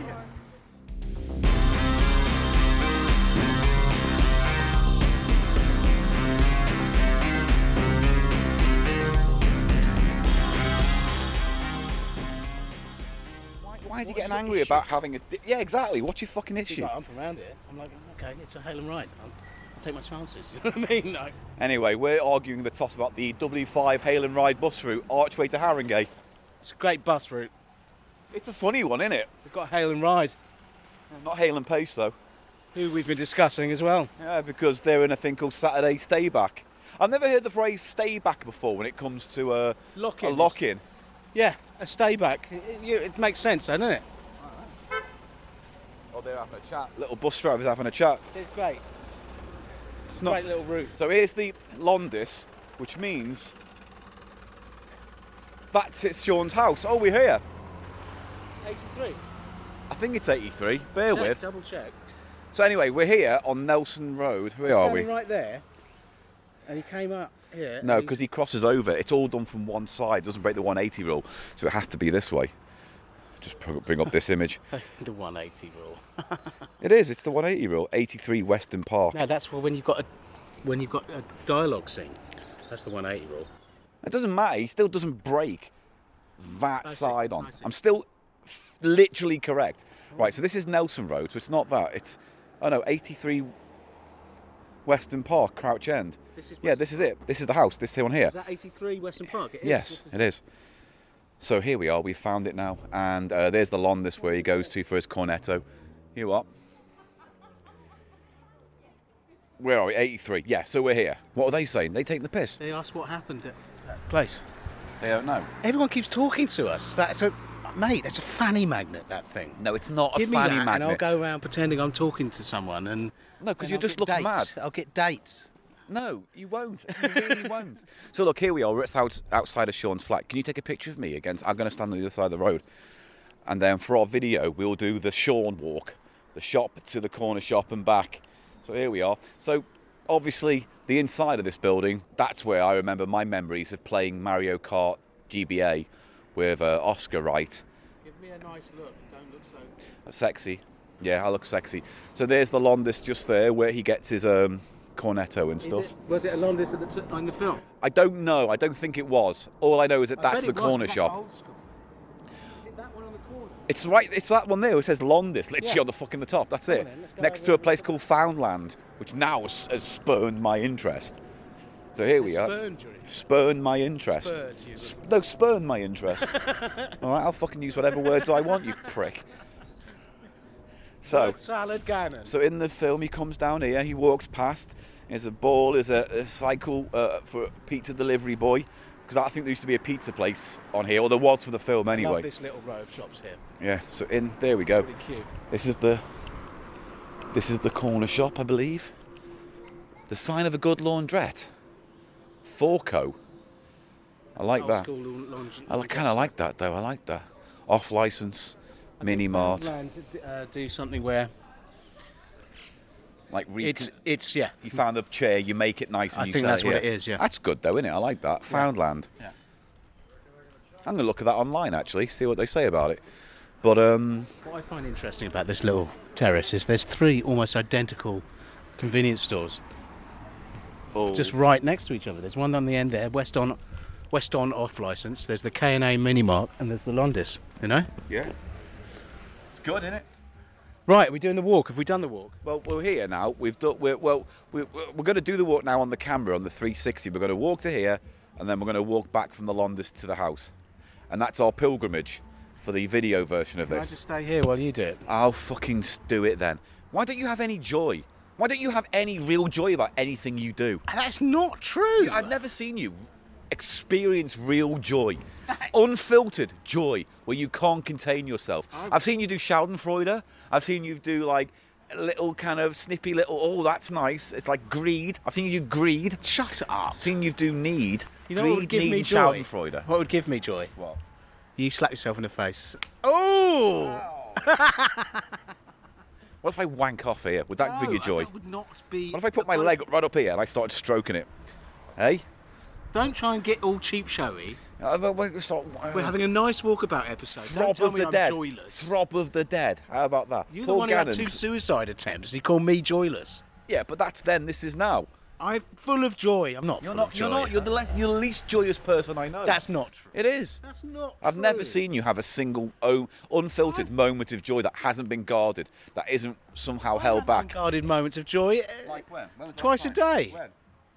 Why, why is he getting angry about having a. Di- yeah, exactly. What's your fucking He's issue? like, I'm from around here. I'm like, okay, it's a hail and ride. I'll, I'll take my chances. You know what I mean? Like, Anyway, we're arguing the toss about the W five Hail and Ride bus route, Archway to Haringey. it's a great bus route. It's a funny one, isn't it? We've got hail and ride, Not Hail and Pace, though. who we've been discussing as well. Yeah, because they're in a thing called Saturday Stay Back. I've never heard the phrase stay back before when it comes to a, Lock-in. a lock-in. Yeah, a stay back. It, it, it makes sense, doesn't it? Oh, they're having a chat. Little bus drivers having a chat. It's great. It's Great little route. So here's the Londis, which means that's it's Sean's house. Oh, we're here. eighty-three. I think it's eighty-three. Bear Check, with. Double check. So anyway, we're here on Nelson Road. Where He's are we? standing right there, and he came up here. No, and because he's- he crosses over. It's all done from one side. Doesn't break the one eighty rule, so it has to be this way. Just pr- bring up this image. the one eighty rule. It is. It's the one eighty rule. eighty-three Weston Park. No, that's when you've got a when you've got a dialogue scene. That's the one eighty rule. It doesn't matter. He still doesn't break that I see, side on. I see. I'm still f- literally correct. Right. So this is Nelson Road. So it's not that. It's oh no, eighty-three Weston Park, Crouch End. This is Yeah, Weston this is it. This is the house. This one here. Is that eighty-three Western Park? It is. Yes, This is- it is. So here we are. We found it now, and uh, there's the Londis where he goes to for his cornetto. You what? Where are we? eighty-three. Yeah. So we're here. What are they saying? They taking the piss? They asked what happened at that place. They don't know. Everyone keeps talking to us. That's a. Mate, that's a fanny magnet, that thing. No, it's not Give a me fanny that, magnet. and I'll go around pretending I'm talking to someone, and No, because and you I'll just get look mad. dates. I'll get dates. No, you won't. You really won't. So look, here we are. We're out, outside of Sean's flat. Can you take a picture of me again? I'm going to stand on the other side of the road. And then for our video, we'll do the Sean walk. The shop to the corner shop and back. So here we are. So obviously the inside of this building, that's where I remember my memories of playing Mario Kart G B A with uh, Oscar Wright. Give me a nice look. Don't look so... Sexy. Yeah, I look sexy. So there's the Londis just there where he gets his um, cornetto and stuff. Is it, was it a Londis at the t- in the film? I don't know. I don't think it was. All I know is that I that's bet the it was corner quite shop. old school. Is it that one on the corner? It's right. It's that one there. It says Londis, literally Yeah. on the fucking the top. That's Come it. on then, let's go Next over to a and place look. called Foundland, which now has, has spurned my interest. So here we are. Spurned your interest. Spurned my interest. Spurred you. Sp- no, spurned my interest. All right, I'll fucking use whatever words I want, you prick. So, Word salad Gannon. so in the film, he comes down here. He walks past. There's a ball. There's a, a cycle uh, for a pizza delivery boy. Because I think there used to be a pizza place on here, or there was for the film I anyway. love this little row of shops here. Yeah. So in there we go. Really cute. This is the this is the corner shop, I believe. The sign of a good laundrette. Forco. I like Old that. school laundry- I kind of like that though. I like that. Off license, mini mart, Poundland, uh, do something where like re- it's it's yeah. you found a chair, you make it nice, and I you think sell that's it what here. it is, yeah. That's good though, isn't it? I like that. Foundland. Yeah. I'm gonna look at that online actually, see what they say about it. But um, What I find interesting about this little terrace is there's three almost identical convenience stores just right next to each other. There's one on the end there, West on, West on off license. There's the K and A Mini Mart, and there's the Londis. You know. yeah, it's good, isn't it? Right, are we doing the walk? Have we done the walk? Well, we're here now. We've done. We're, well, we're, we're going to do the walk now on the camera on the three sixty. We're going to walk to here, and then we're going to walk back from the Londis to the house, and that's our pilgrimage for the video version of Can I this. just stay here while you do it? I'll fucking do it then. Why don't you have any joy? Why don't you have any real joy about anything you do? That's not true. I've never seen you experience real joy, unfiltered joy, where you can't contain yourself. I've seen you do Schadenfreude. I've seen you do like a little kind of snippy little. Oh, that's nice. It's like greed. I've seen you do greed. Shut up. I've seen you do need. You know greed, what would give need, me and joy? Schadenfreude. What would give me joy? What? You slap yourself in the face. Oh! What if I wank off here? Would that bring you joy? That would not be. What if I put my leg right up here and I started stroking it? Hey? Don't try and get all cheap showy. Uh, but we're sort- We're having a nice walkabout episode. Don't Throb tell of me the I'm dead. joyless. Throb of the dead. How about that? You're the Paul one who had two Gannon's- suicide attempts. You call me joyless. Yeah, but that's then. This is now. I'm full of joy. I'm not You're full not. of joy. You're not. You're the less. You're the least joyous person I know. That's not true. It is. That's not I've true. never seen you have a single oh, unfiltered moment of joy that hasn't been guarded, that isn't somehow held back. Unguarded moments of joy. uh, Like when? When was the Twice last a time? day. When?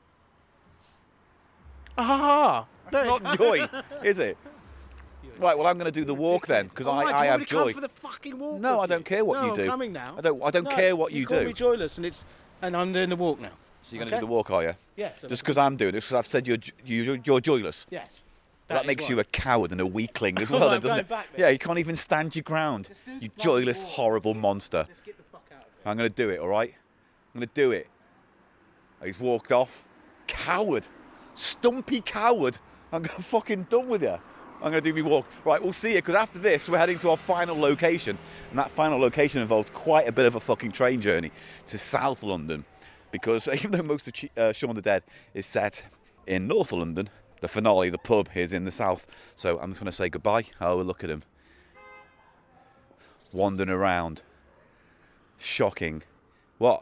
Ah, ha, ha. That's not joy, is it? Right. Well, I'm going to do the walk then, because All I, right, I do you have want me to come joy. for the fucking walk No, with I don't you? care what no, you I'm do. coming now. I don't. I don't No, care what you, call do. me joyless, and it's and I'm doing the walk now. So you're going to Okay. do the walk, are you? Yes. Just because I'm doing it, because I've said you're you're, you're joyless. Yes. That, is makes why. you a coward and a weakling as All well, right, then, I'm doesn't going it? back then. Yeah, you can't even stand your ground. Let's do You the bloody joyless, walk. horrible monster. Let's get the fuck out of here. I'm going to do it, all right? I'm going to do it. He's walked off. Coward. Stumpy coward. I'm gonna fucking done with you. I'm going to do me walk. Right, we'll see you, because after this, we're heading to our final location. And that final location involves quite a bit of a fucking train journey to South London. Because even though most of Ch- uh, Shaun the Dead is set in North London, the finale, the pub, is in the south. So I'm just going to say goodbye. Oh, look at him. Wandering around. Shocking. What?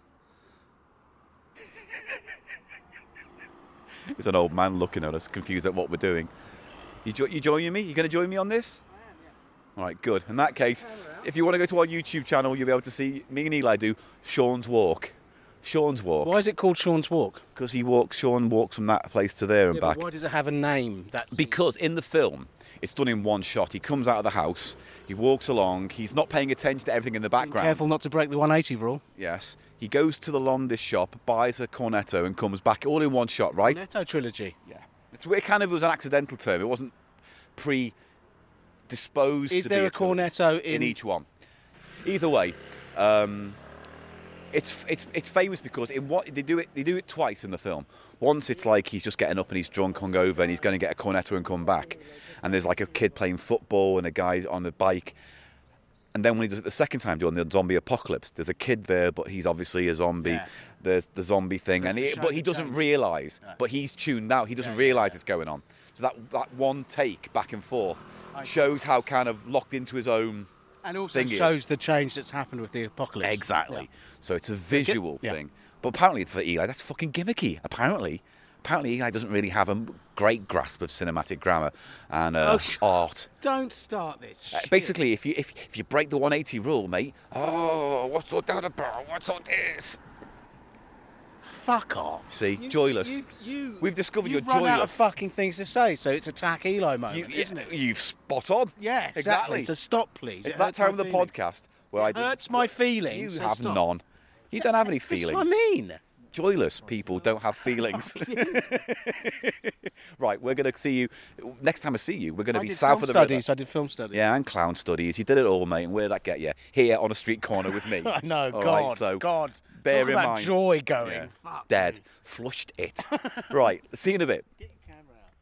There's an old man looking at us, confused at what we're doing. You, jo- you joining me? You going to join me on this? I am, yeah. All right, good. In that case, if you want to go to our YouTube channel, you'll be able to see me and Eli do Sean's Walk. Sean's Walk. Why is it called Sean's Walk? Because he walks, Sean walks from that place to there and Yeah, back. but why does it have a name? That's Because in the film, it's done in one shot. He comes out of the house, he walks along, he's not paying attention to everything in the background. Careful not to break the one eighty rule. Yes. He goes to the Londis shop, buys a cornetto and comes back all in one shot, right? Netto trilogy. Yeah. It's, it kind of was an accidental term. It wasn't predetermined disposed Is to there be a cornetto in... in each one. Either way, um, it's it's it's famous because in what they do it they do it twice in the film. Once it's like he's just getting up and he's drunk, hungover, and he's going to get a cornetto and come back. And there's like a kid playing football and a guy on a bike. And then when he does it the second time during the zombie apocalypse, there's a kid there, but he's obviously a zombie. Yeah. There's the zombie thing, So and it's he, to but show he the doesn't change. realise. Yeah. But he's tuned out. He doesn't Yeah, realise yeah, it's going on. So that that one take back and forth I- shows how kind of locked into his own. And also thing is- shows the change that's happened with the apocalypse. Exactly. Yeah. So it's a visual Yeah. thing. But apparently for Eli, that's fucking gimmicky. Apparently, apparently Eli doesn't really have a great grasp of cinematic grammar and uh, Oh, sh- art. Don't start this. Uh, shit. basically, if you if if you break the one eighty rule, mate. Oh, what's all that about? What's all this? Fuck off. See, You- joyless. You, you, We've discovered you've you're run out of joyless. fucking things to say, so it's attack Eli You, moment, isn't it? You've spot on. Yeah, exactly. exactly. So stop, please. It's It that hurts time my of the feelings. podcast where I It do. hurts my feelings. You so have stop. none. You don't have any This feelings. is what I mean. Joyless people don't have feelings. Right, we're going to see you next time I see you. We're going to I be did south film of the studies. river. I did film studies. Yeah, and clown studies. You did it all, mate. And where'd that get you? Here on a street corner with me. I know. All God. right, so God. bear Talk in about mind. joy going. Yeah. Fuck Dead. me. Flushed it. Right, see you in a bit. Get your camera out.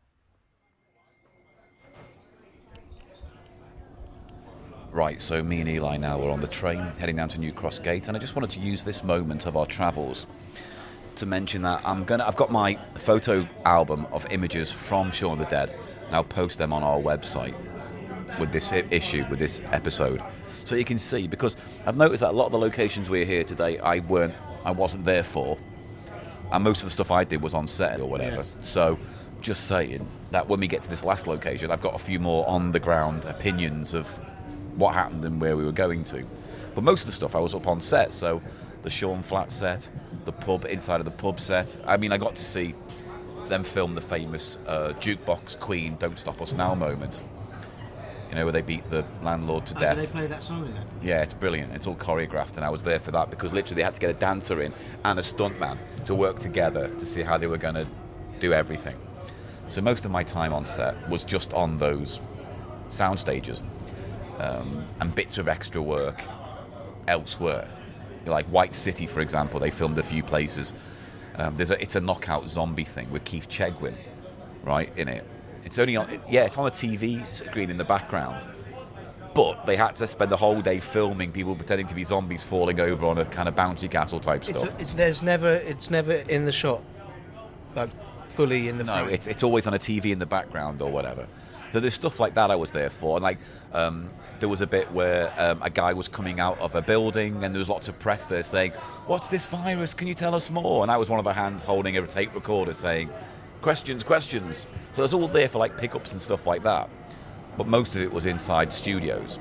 Right, so me and Eli now are on the train heading down to New Cross Gate, and I just wanted to use this moment of our travels to mention that I'm gonna. I've got my photo album of images from Shaun of the Dead, and I'll post them on our website with this i- issue, with this episode, so you can see. Because I've noticed that a lot of the locations we're here today, I weren't, I wasn't there for, and most of the stuff I did was on set or whatever. Yes. So, just saying that when we get to this last location, I've got a few more on the ground opinions of what happened and where we were going to. But most of the stuff I was up on set, so the Sean Flat set, the pub, inside of the pub set. I mean, I got to see them film the famous uh, jukebox Queen Don't Stop Us Now moment. You know, where they beat the landlord to Oh, death. do they play that song then? Yeah, it's brilliant. It's all choreographed, and I was there for that because literally they had to get a dancer in and a stuntman to work together to see how they were going to do everything. So most of my time on set was just on those sound stages, um, and bits of extra work elsewhere. You know, like White City, for example, they filmed a few places. Um, there's a, it's a knockout zombie thing with Keith Chegwin, right, in it. It's only on, yeah, it's on a T V screen in the background. But they had to spend the whole day filming people pretending to be zombies falling over on a kind of bouncy castle type It's, stuff. a, it's there's never it's never in the shot, like fully in the No, frame. it's it's always on a T V in the background or whatever. So there's stuff like that I was there for. And like um, there was a bit where um, a guy was coming out of a building and there was lots of press there saying, "What's this virus? Can you tell us more?" And I was one of the hands holding a tape recorder saying, "Questions, questions." So it's all there for like pickups and stuff like that. But most of it was inside studios.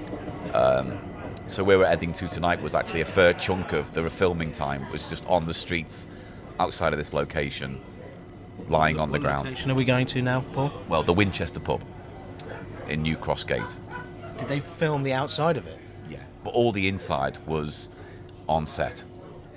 Um, so where we're heading to tonight was actually a fair chunk of the filming time was just on the streets outside of this location, lying on the What ground. location are we going to now, Paul? Well, the Winchester pub in New Cross Gate. Did they film the outside of it? Yeah. But all the inside was on set.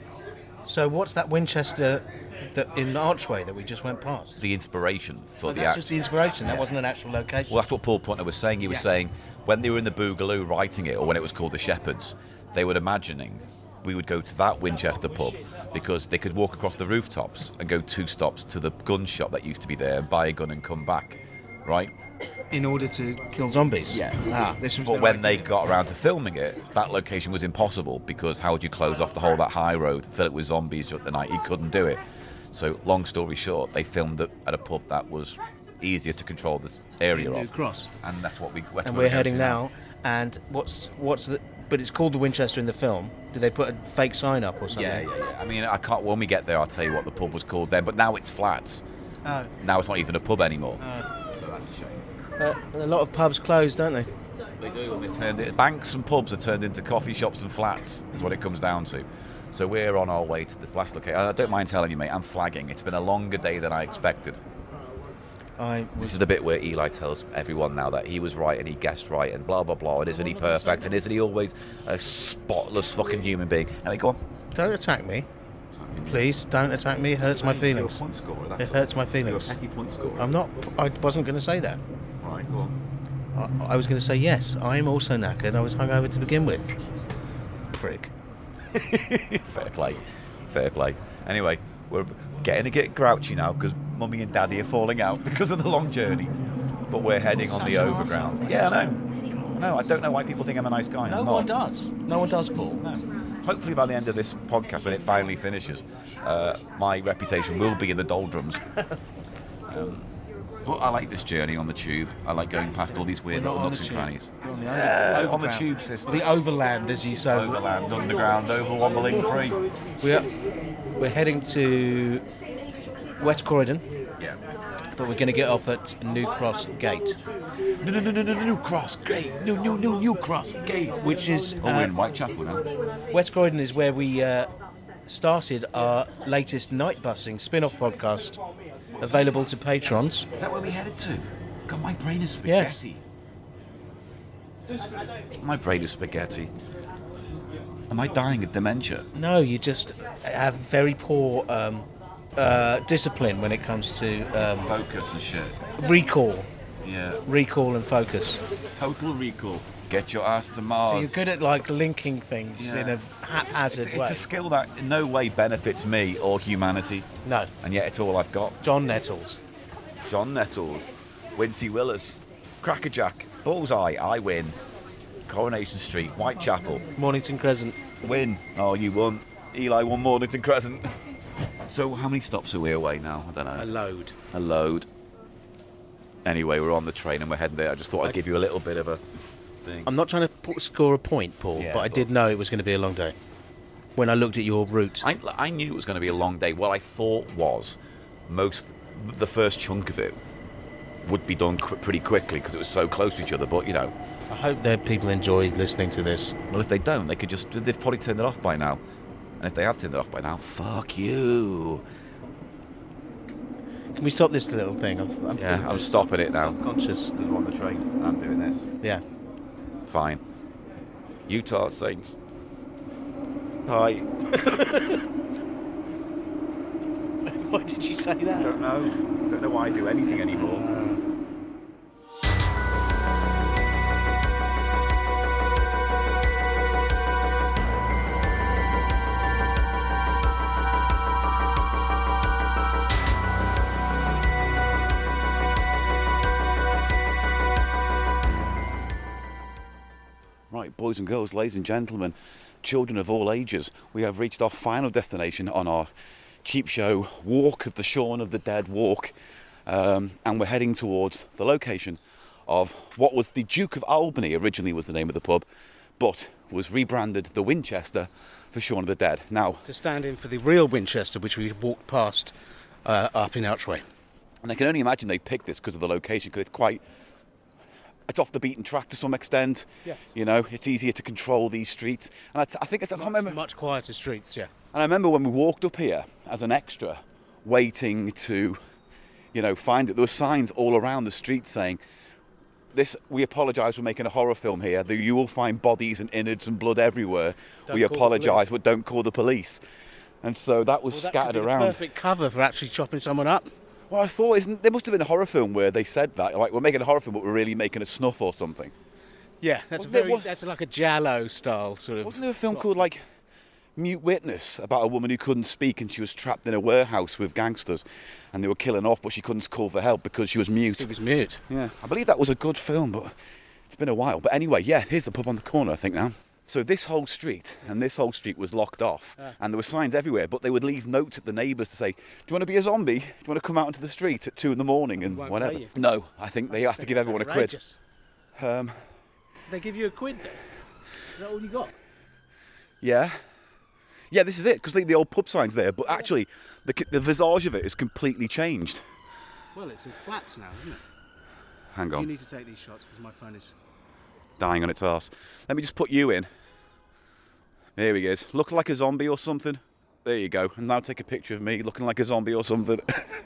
So what's that Winchester that in Archway that we just went past? The inspiration for Oh, the that's act. just the inspiration. That Yeah. wasn't an actual location. Well, that's what Paul Punter was saying. He was Yes. saying when they were in the Boogaloo writing it, or when it was called the Shepherds, they were imagining we would go to that Winchester pub because they could walk across the rooftops and go two stops to the gun shop that used to be there and buy a gun and come back, right? In order to kill zombies. Yeah. Ah, this was But their when they idea. got around to filming it, that location was impossible because how would you close off the whole of that high road, fill it with zombies at the night? You couldn't do it. So, long story short, they filmed it at a pub that was easier to control this area In New of. Cross. And that's what we. That's And where we're going heading to now. And what's what's the? But it's called the Winchester in the film. Did they put a fake sign up or something? Yeah, yeah, yeah. I mean, I can't. When we get there, I'll tell you what the pub was called then. But now it's flats. Oh. Now it's not even a pub anymore. Oh. So that's a shame. Uh, a lot of pubs close, don't they? They do. They turned it. Banks and pubs are turned into coffee shops and flats. Is what it comes down to. So we're on our way to this last location. I don't mind telling you, mate. I'm flagging. It's been a longer day than I expected. I This was. is the bit where Eli tells everyone now that he was right and he guessed right and blah blah blah. And isn't he perfect? And isn't he always a spotless fucking human being? And they go on. Don't attack me, please. Don't attack me. It hurts my feelings. Point scorer, It hurts my feelings. You're a petty point scorer. I'm not. I wasn't going to say that. Right, go on. I, I was going to say yes. I'm also knackered. I was hungover to begin with. Prick. Fair play. Fair play. Anyway, we're getting to get grouchy now because Mummy and Daddy are falling out because of the long journey. But we're heading on Such the an overground. arsehole. Yeah, I know. No, I don't know why people think I'm a nice guy. No I'm one not. does. No one does, Paul. No. Hopefully by the end of this podcast, when it finally finishes, uh, my reputation will be in the doldrums. um, but I like this journey on the tube. I like going past all these weird We're little not on nooks the and tube. crannies. You're on the Yeah, over- on the overground. tube system. The overland, as you say. Overland, underground, over wobbling free. We're, we're heading to West Croydon, Yeah. but we're going to get off at New Cross Gate, No, no, no, no, no, no, New Cross Gate. New, new, new, New Cross Gate. which is... Oh, we're uh, in Whitechapel now. West Croydon is where we uh, started our latest night busing spin-off podcast, available to patrons. Is that where we headed to? God, my brain is Yes. spaghetti. My brain is spaghetti. Am I dying of dementia? No, you just have very poor um, uh, discipline when it comes to um, Focus and shit. recall, Yeah. recall and focus. Total recall. Get your ass to So Mars. you're good at like linking things Yeah. in a haphazard it's, way. it's a skill that in no way benefits me or humanity, No, and yet it's all I've got. John Nettles. John Nettles, Wincy Willis, Crackerjack, Bullseye, I win. Coronation Street, Whitechapel, Mornington Crescent. win. Oh, you won. Eli won Mornington Crescent. So how many stops are we away now? I don't A know. load. A load. Anyway, we're on the train and we're heading there. I just thought I'd give you a little bit of a thing. I'm not trying to p- score a point, Paul, Yeah, but I but- did know it was going to be a long day. When I looked at your route, I, I knew it was going to be a long day. What I thought was most, the first chunk of it would be done qu- pretty quickly because it was so close to each other. But, you know, I hope that people enjoy listening to this. well, if they don't, they could just, they've probably turned it off by now. And if they have turned it off by now, fuck you. Can we stop this little thing? I'm, I'm Yeah, feeling I'm stopping it now. Self-conscious. Because we're on the train. I'm doing this. Yeah. Fine. Utah Saints. Hi. Why did you say that? Don't know. Don't know why I do anything anymore. Right, boys and girls, ladies and gentlemen, children of all ages, we have reached our final destination on our cheap show Walk of the Shaun of the Dead walk, um, and we're heading towards the location of what was the Duke of Albany, originally was the name of the pub, but was rebranded the Winchester for Shaun of the Dead. Now, To stand in for the real Winchester, which we walked past uh, up in Archway. and I can only imagine they picked this because of the location, because it's quite, it's off the beaten track to some extent. Yeah. You know, it's easier to control these streets. And I, t- I think, I can't remember. Much quieter streets, yeah. And I remember when we walked up here as an extra, waiting to, you know, find it, there were signs all around the street saying, "This, we apologise for making a horror film here. The- You will find bodies and innards and blood everywhere. Don't we call the apologise, police." but don't call the police." And so that was Well, that scattered could be around. the perfect cover for actually chopping someone up. Well, I thought isn't, there must have been a horror film where they said that, like, we're making a horror film, but we're really making a snuff or something. Yeah, that's Wasn't there- very. was- That's like a Giallo style sort of. Wasn't there a film called, like, Mute Witness, about a woman who couldn't speak and she was trapped in a warehouse with gangsters and they were killing her off, but she couldn't call for help because she was mute? It was mute. Yeah, I believe that was a good film, but it's been a while. But anyway, yeah, here's the pub on the corner, I think, now. So this whole street, and this whole street was locked off, Ah. and there were signs everywhere, but they would leave notes at the neighbours to say, "Do you want to be a zombie? Do you want to come out into the street at two in the morning and won't whatever?" pay you. No, I think they have to give everyone a quid. Outrageous. Um, Did they give you a quid then? Is that all you got? yeah. Yeah, this is it, because the, the old pub sign's there, but actually, the, the visage of it is completely changed. Well, it's in flats now, isn't it? Hang You on, need to take these shots because my phone is. dying on its arse. Let me just put you in. Here he is. Look like a zombie or something. There you go. And now take a picture of me looking like a zombie or something.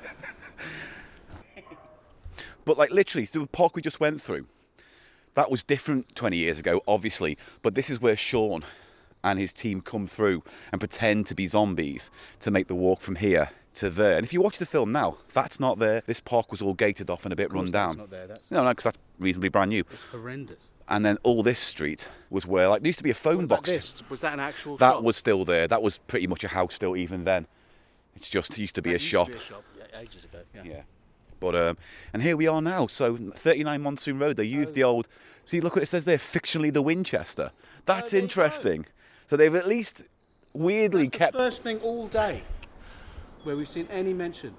But like literally, the park we just went through, that was different twenty years ago, obviously. But this is where Sean and his team come through and pretend to be zombies to make the walk from here to there. And if you watch the film now, that's not there. This park was all gated off and a bit run down. Not there. That's, No, no, because that's reasonably brand new. it's horrendous. And then all this street was where, like, there used to be a phone What about box. this? Was that an actual That shop? was still there. That was pretty much a house still even then. It's just, it used to be That a used shop. To be a shop yeah, ages ago. Yeah. Yeah. But, um, and here we are now. So, thirty-nine Monsoon Road, they used the old, see, look what it says there, fictionally the Winchester. That's there you go. interesting. So they've at least weirdly That's kept... the first thing all day where we've seen any mention.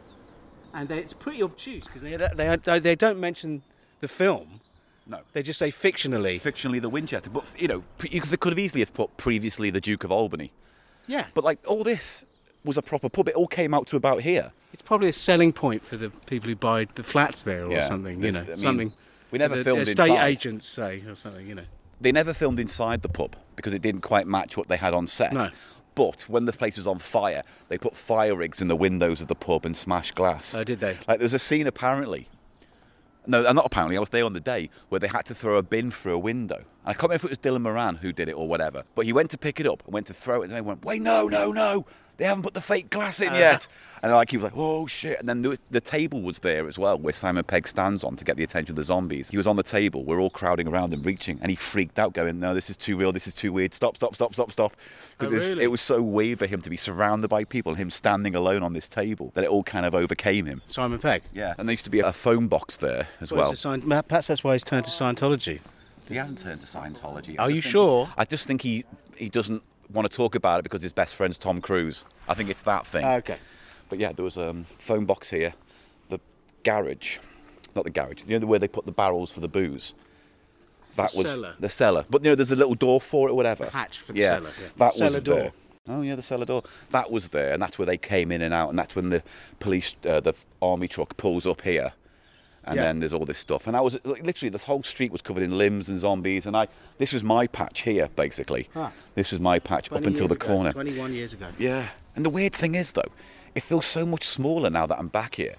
And they, it's pretty obtuse because they, they, they, they don't mention the film. No. They just say fictionally. Fictionally the Winchester. But, you know, pre- you could, they could have easily have put previously the Duke of Albany. Yeah. But, like, all this was a proper pub. It all came out to about here. It's probably a selling point for the people who buy the flats there or Yeah, something, you there's- know. I mean, something we never the filmed estate inside. agents say or something, you know. They never filmed inside the pub because it didn't quite match what they had on set. No. But when the place was on fire, they put fire rigs in the windows of the pub and smashed glass. Oh, did they? Like, there's a scene apparently, no, not apparently, I was there on the day, where they had to throw a bin through a window. And I can't remember if it was Dylan Moran who did it or whatever, but he went to pick it up and went to throw it, and they went, wait, no, no, no, they haven't put the fake glass in Uh. yet. And like he was like, oh shit. And then the, the table was there as well, where Simon Pegg stands on to get the attention of the zombies. He was on the table, we're all crowding around and reaching, and he freaked out going, no, this is too real, this is too weird, stop, stop, stop, stop, stop. Because Oh, it, was- really? it was so weird for him to be surrounded by people, and him standing alone on this table, that it all kind of overcame him. Simon Pegg. Yeah, and there used to be a phone box there as Well, well. it's a sign- perhaps that's why he's turned to Scientology. He hasn't turned to Scientology. Are just you think sure? He, I just think he, he doesn't want to talk about it because his best friend's Tom Cruise. I think it's that thing. Okay. But yeah, there was a um, phone box here, the garage, not the garage, you know where they put the barrels for the booze. That The was cellar. the cellar. But you know, there's a little door for it or whatever. The hatch for the yeah, cellar, yeah. That Cellar was door. there. Oh yeah, the cellar door. That was there, and that's where they came in and out, and that's when the police, uh, the army truck pulls up here. And Yeah. then there's all this stuff, and I was like, literally this whole street was covered in limbs and zombies, and I this was my patch here basically. Ah. This was my patch up twenty until years the ago, corner. twenty-one years ago. Yeah, and the weird thing is though, it feels so much smaller now that I'm back here.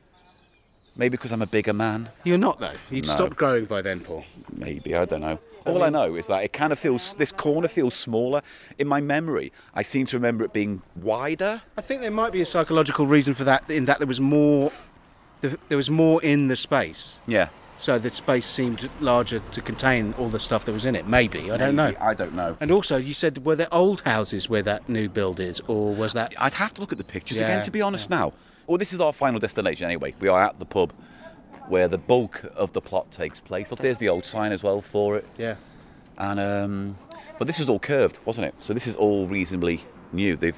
Maybe because I'm a bigger man. You're not, though. You'd No. stopped growing by then, Paul. Maybe, I don't know. All I know is that it kind of feels, this corner feels smaller. In my memory, I seem to remember it being wider. I think there might be a psychological reason for that, in that there was more, there was more in the space. Yeah. So the space seemed larger to contain all the stuff that was in it. Maybe, I don't know. Maybe, I don't know. And also, you said, were there old houses where that new build is, or was that... I'd have to look at the pictures Yeah, again, to be honest now. Well, this is our final destination anyway. We are at the pub where the bulk of the plot takes place. Look, there's the old sign as well for it. Yeah. And um, but this was all curved, wasn't it? So this is all reasonably new. They've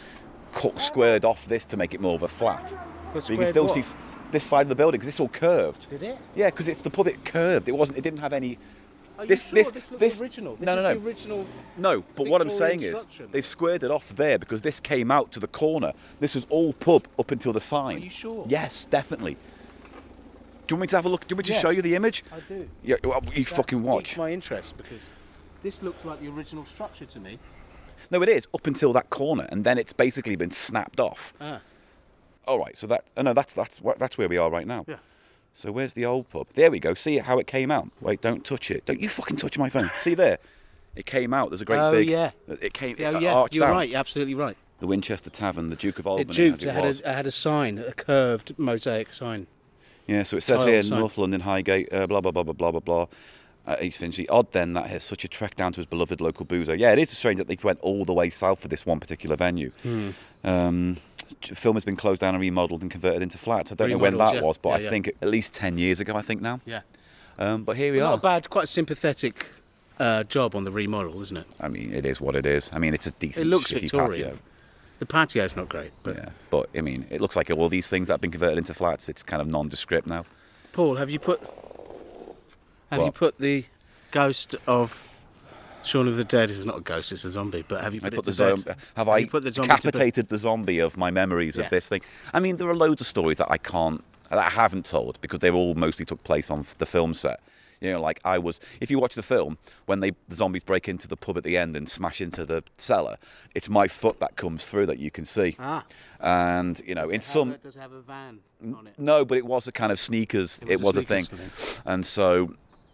cut, squared off this to make it more of a flat. But So you can squared still what? see s- this side of the building because it's all curved. Did it? Yeah, because it's the pub. It curved. It wasn't. It didn't have any. Are you This- sure? this- this looks this- original. This no, no, is no. the original... No, but what I'm saying Victorian is structure. they've squared it off there because this came out to the corner. This was all pub up until the sign. Are you sure? Yes, definitely. Do you want me to have a look? Do you want me to Yes. show you the image? I do. Yeah, well, you That fucking watch. piques my interest because this looks like the original structure to me. No, it is up until that corner, and then it's basically been snapped off. Ah. All right, so that oh no, that's that's wh- that's where we are right now. Yeah. So where's the old pub? There we go. See how it came out. Wait, don't touch it. Don't you fucking touch my phone. See there? It came out. There's a great Oh, big. yeah. It came. Yeah, it yeah, arched you're out. right. You're absolutely right. The Winchester Tavern, the Duke of It Albany. juked. as It it had was. a, it had a sign, a curved mosaic sign. Yeah, so it says Tiled here, sign. North London Highgate, uh, blah, blah, blah, blah, blah, blah, blah. Uh, East Finchley. Odd then that has such a trek down to his beloved local boozer. Yeah, it is strange that they went all the way south for this one particular venue. Hmm. Um, the film has been closed down and remodelled and converted into flats. I don't know when Remodelled, that yeah. was, but Yeah, I yeah. think at least ten years ago, I think now. Yeah. Um, but here we Not are. a bad, quite sympathetic uh, job on the remodel, isn't it? I mean, it is what it is. I mean, it's a decent It looks shitty Victorian. patio. The patio's not great, but Yeah, but I mean, it looks like all these things that have been converted into flats, it's kind of nondescript now. Paul, have you put have you What? put the ghost of Shaun of the Dead? It's not a ghost; it's a zombie. But have you I put, put it the to zom- bed? have I you put the zombie to bed? decapitated the zombie of my memories Yeah. of this thing? I mean, there are loads of stories that I can't, that I haven't told because they all mostly took place on the film set. You know, like I was. If you watch the film, when they the zombies break into the pub at the end and smash into the cellar, it's my foot that comes through that you can see. Ah. And you know, in some. does it have a van on it? No, but it was a kind of sneakers. It It was was, a a thing, sneakers thing. and so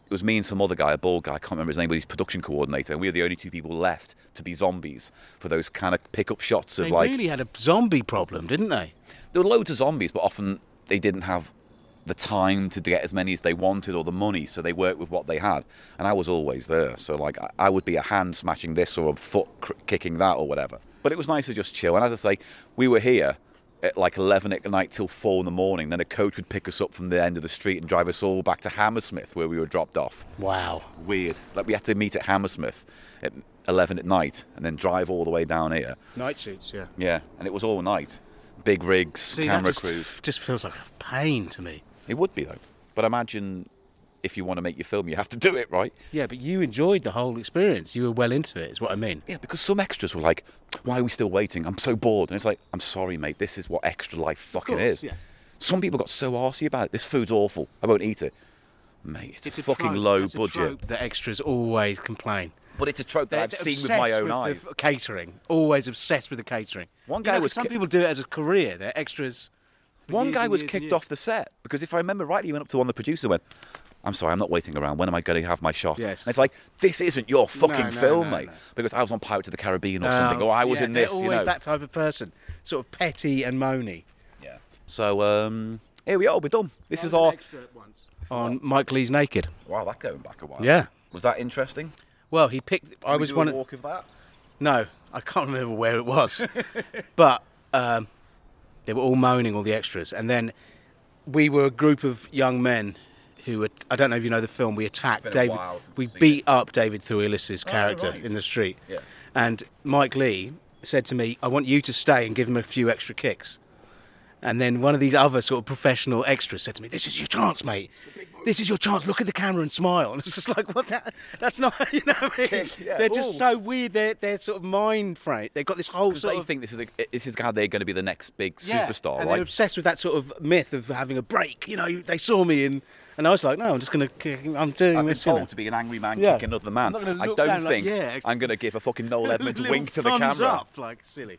it was me and some other guy, a bald guy, I can't remember his name, but he's production coordinator, and we were the only two people left to be zombies for those kind of pick-up shots of They like... really had a zombie problem, didn't they? There were loads of zombies, but often they didn't have the time to get as many as they wanted or the money, so they worked with what they had. And I was always there, so like I, I would be a hand smashing this or a foot cr- kicking that or whatever. But it was nice to just chill. And as I say, we were here at like eleven at night till four in the morning. Then a coach would pick us up from the end of the street and drive us all back to Hammersmith, where we were dropped off. Wow. Weird. Like we had to meet at Hammersmith at eleven at night and then drive all the way down here. Night shoots, yeah. Yeah, and it was all night. Big rigs, See, camera that just, crews. just feels like a pain to me. It would be though. But imagine if you want to make your film, you have to do it, right? Yeah, but you enjoyed the whole experience. You were well into it, is what I mean. Yeah, because some extras were like, why are we still waiting? I'm so bored. And it's like, I'm sorry, mate, this is what extra life fucking course, is. yes. Some people got so arsey about it. This food's awful. I won't eat it. Mate, it's, a, fucking trope. low That's a budget. trope that extras always complain. But it's a trope that They're I've seen with obsessed my own with eyes. the catering. Always obsessed with the catering. One You guy know, was Some ki- people do it as a career. They're extras. for One years guy and was years and kicked years. off the set because if I remember rightly, he went up to one of the producers and went, I'm sorry, I'm not waiting around. When am I going to have my shot? Yes. And it's like, this isn't your fucking no, film, no, mate. no. Because I was on Pirates of the Caribbean or Oh, something, or I was yeah, in they're this, you always know. that type of person. Sort of petty and moany. Yeah. So, um, here we are, we're done. This is our... On Mike Lee's Naked. Wow, that going back a while. Yeah. Was that interesting? Well, he picked... I Can we was do one a of... walk of that? No, I can't remember where it was. But um, they were all moaning, all the extras. And then we were a group of young men who, were, I don't know if you know the film, we attacked been a David. while since We I've seen beat up David Thewlis' character right. in the street. Yeah. And Mike Lee said to me, I want you to stay and give him a few extra kicks. And then one of these other sort of professional extras said to me, this is your chance, mate. This is your chance. Look at the camera and smile. And it's just like, what? That, that's not, you know what I mean? Kick, yeah. They're just Ooh. so weird. They're, they're sort of mind frame. They've got this whole Because sort they of... think this is, a, this is how they're going to be the next big Yeah, superstar, and right? they're obsessed with that sort of myth of having a break. You know, they saw me and... And I was like, no, I'm just going to... I'm doing I've been this, you told know. to be an angry man Yeah. kicking another man. I'm not gonna I look don't down like, think yeah. I'm going to give a fucking Noel Edmonds Little wink to the thumbs camera. up, like silly.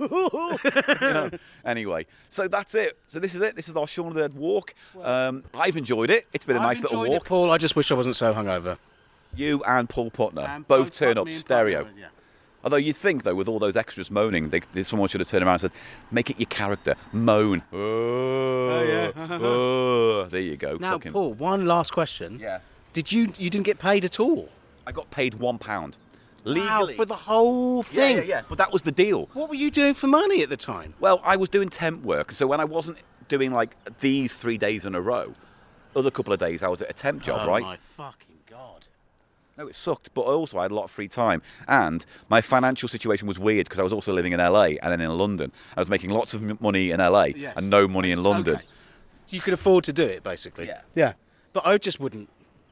You know? Anyway, so that's it. So this is it. This is our Shaun of the Dead walk. Um, I've enjoyed it. It's been a I've nice little enjoyed walk. It, Paul. I just wish I wasn't so hungover. You and Paul Putner And both both turn Putney up and stereo. Putney, yeah. Although you'd think, though, with all those extras moaning, they, they, someone should have turned around and said, make it your character. Moan. Oh, yeah. oh. There you go. Now, Fucking- Paul, one last question. Yeah. Did you... You didn't get paid at all? I got paid one pound. Wow, Legally. for the whole yeah, thing? yeah, yeah. But that was the deal. What were you doing for money at the time? Well, I was doing temp work, so when I wasn't doing like these three days in a row, other couple of days I was at a temp job, oh, right? my fucking God. No, it sucked, but also I had a lot of free time, and my financial situation was weird because I was also living in L A and then in London. I was making lots of m- money in L A Yes. and no money in London. Okay. You could afford to do it, basically. Yeah. Yeah. But I just wouldn't.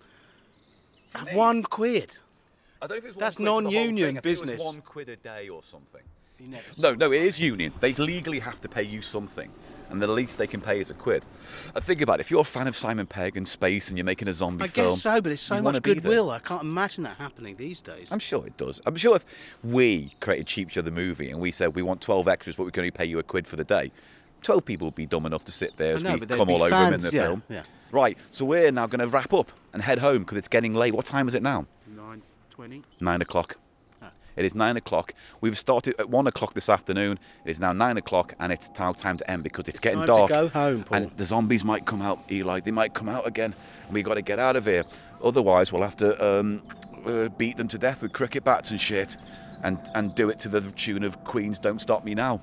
me- One quid. I don't know if it's one That's quid for the whole non-union thing. I think it was business. one quid a day or something. You never No, no, it is union. They legally have to pay you something, and the least they can pay is a quid. Uh, think about it. If you're a fan of Simon Pegg and space, and you're making a zombie I film, guess so, but there's so you wanna much be there. goodwill. I can't imagine that happening these days. I'm sure it does. I'm sure if we created Cheap Show the movie and we said we want twelve extras, but we can only pay you a quid for the day, twelve people would be dumb enough to sit there I as know, we but they'd come be all over them in fans, the yeah, film. yeah. Right, so we're now going to wrap up and head home because it's getting late. What time is it now? Nine twenty. Nine o'clock. Ah. It is nine o'clock. We've started at one o'clock this afternoon. It is now nine o'clock, and it's now time to end because it's, getting time to dark. go home, Paul. And the zombies might come out, Eli. They might come out again, and we got to get out of here. Otherwise, we'll have to um, uh, beat them to death with cricket bats and shit, and and do it to the tune of Queen's "Don't Stop Me Now."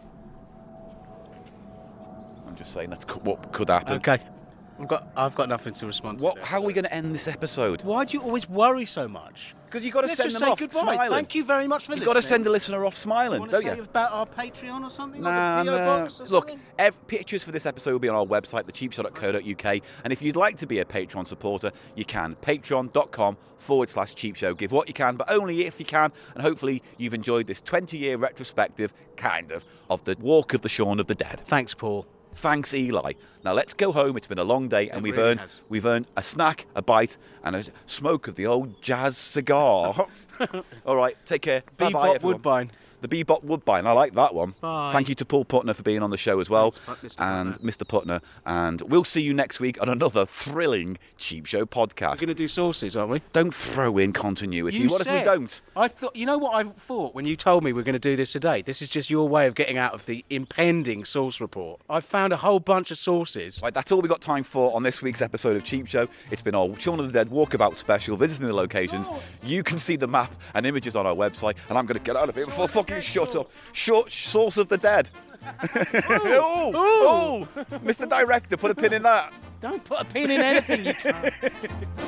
I'm just saying that's co- what could happen. Okay. I've got I've got nothing to respond to. What? there, How are so- we going to end this episode? Why do you always worry so much? Because you got to Let's send just them say off goodbye. smiling. Thank you very much for You've listening. got to send the listener off You smiling, want don't to say you? about our Patreon or something? Nah, like the P O nah. box or Look, something? ev- pictures for this episode will be on our website, the cheap show dot co dot uk. And if you'd like to be a Patreon supporter, you can. Patreon.com forward slash cheap show. Give what you can, but only if you can. And hopefully you've enjoyed this twenty-year retrospective, kind of, of the walk of the Shaun of the Dead. Thanks, Paul. Thanks, Eli. Now let's go home. It's been a long day, and It we've really earned has. we've earned a snack, a bite, and a smoke of the old jazz cigar. All right, take care. Bye bye, Bebop everyone. Woodbine. The the Bebop Woodbine. I like that one. Bye. Thank you to Paul Putner for being on the show as well. Thanks, Mister and Putner. Mister Putner. And we'll see you next week on another thrilling Cheap Show podcast. We're going to do sauces, aren't we? Don't throw in continuity. You what if we said- don't? I thought. You know what I thought when you told me we we're going to do this today? This is just your way of getting out of the impending sauce report. I found a whole bunch of sauces. Right, that's all we got time for on this week's episode of Cheap Show. It's been our Shaun of the Dead walkabout special, visiting the locations. You can see the map and images on our website, and I'm going to get out of here before fucking shut up. Short Source of the Dead. oh, oh, Mister Director, put a pin in that. Don't put a pin in anything, you can't.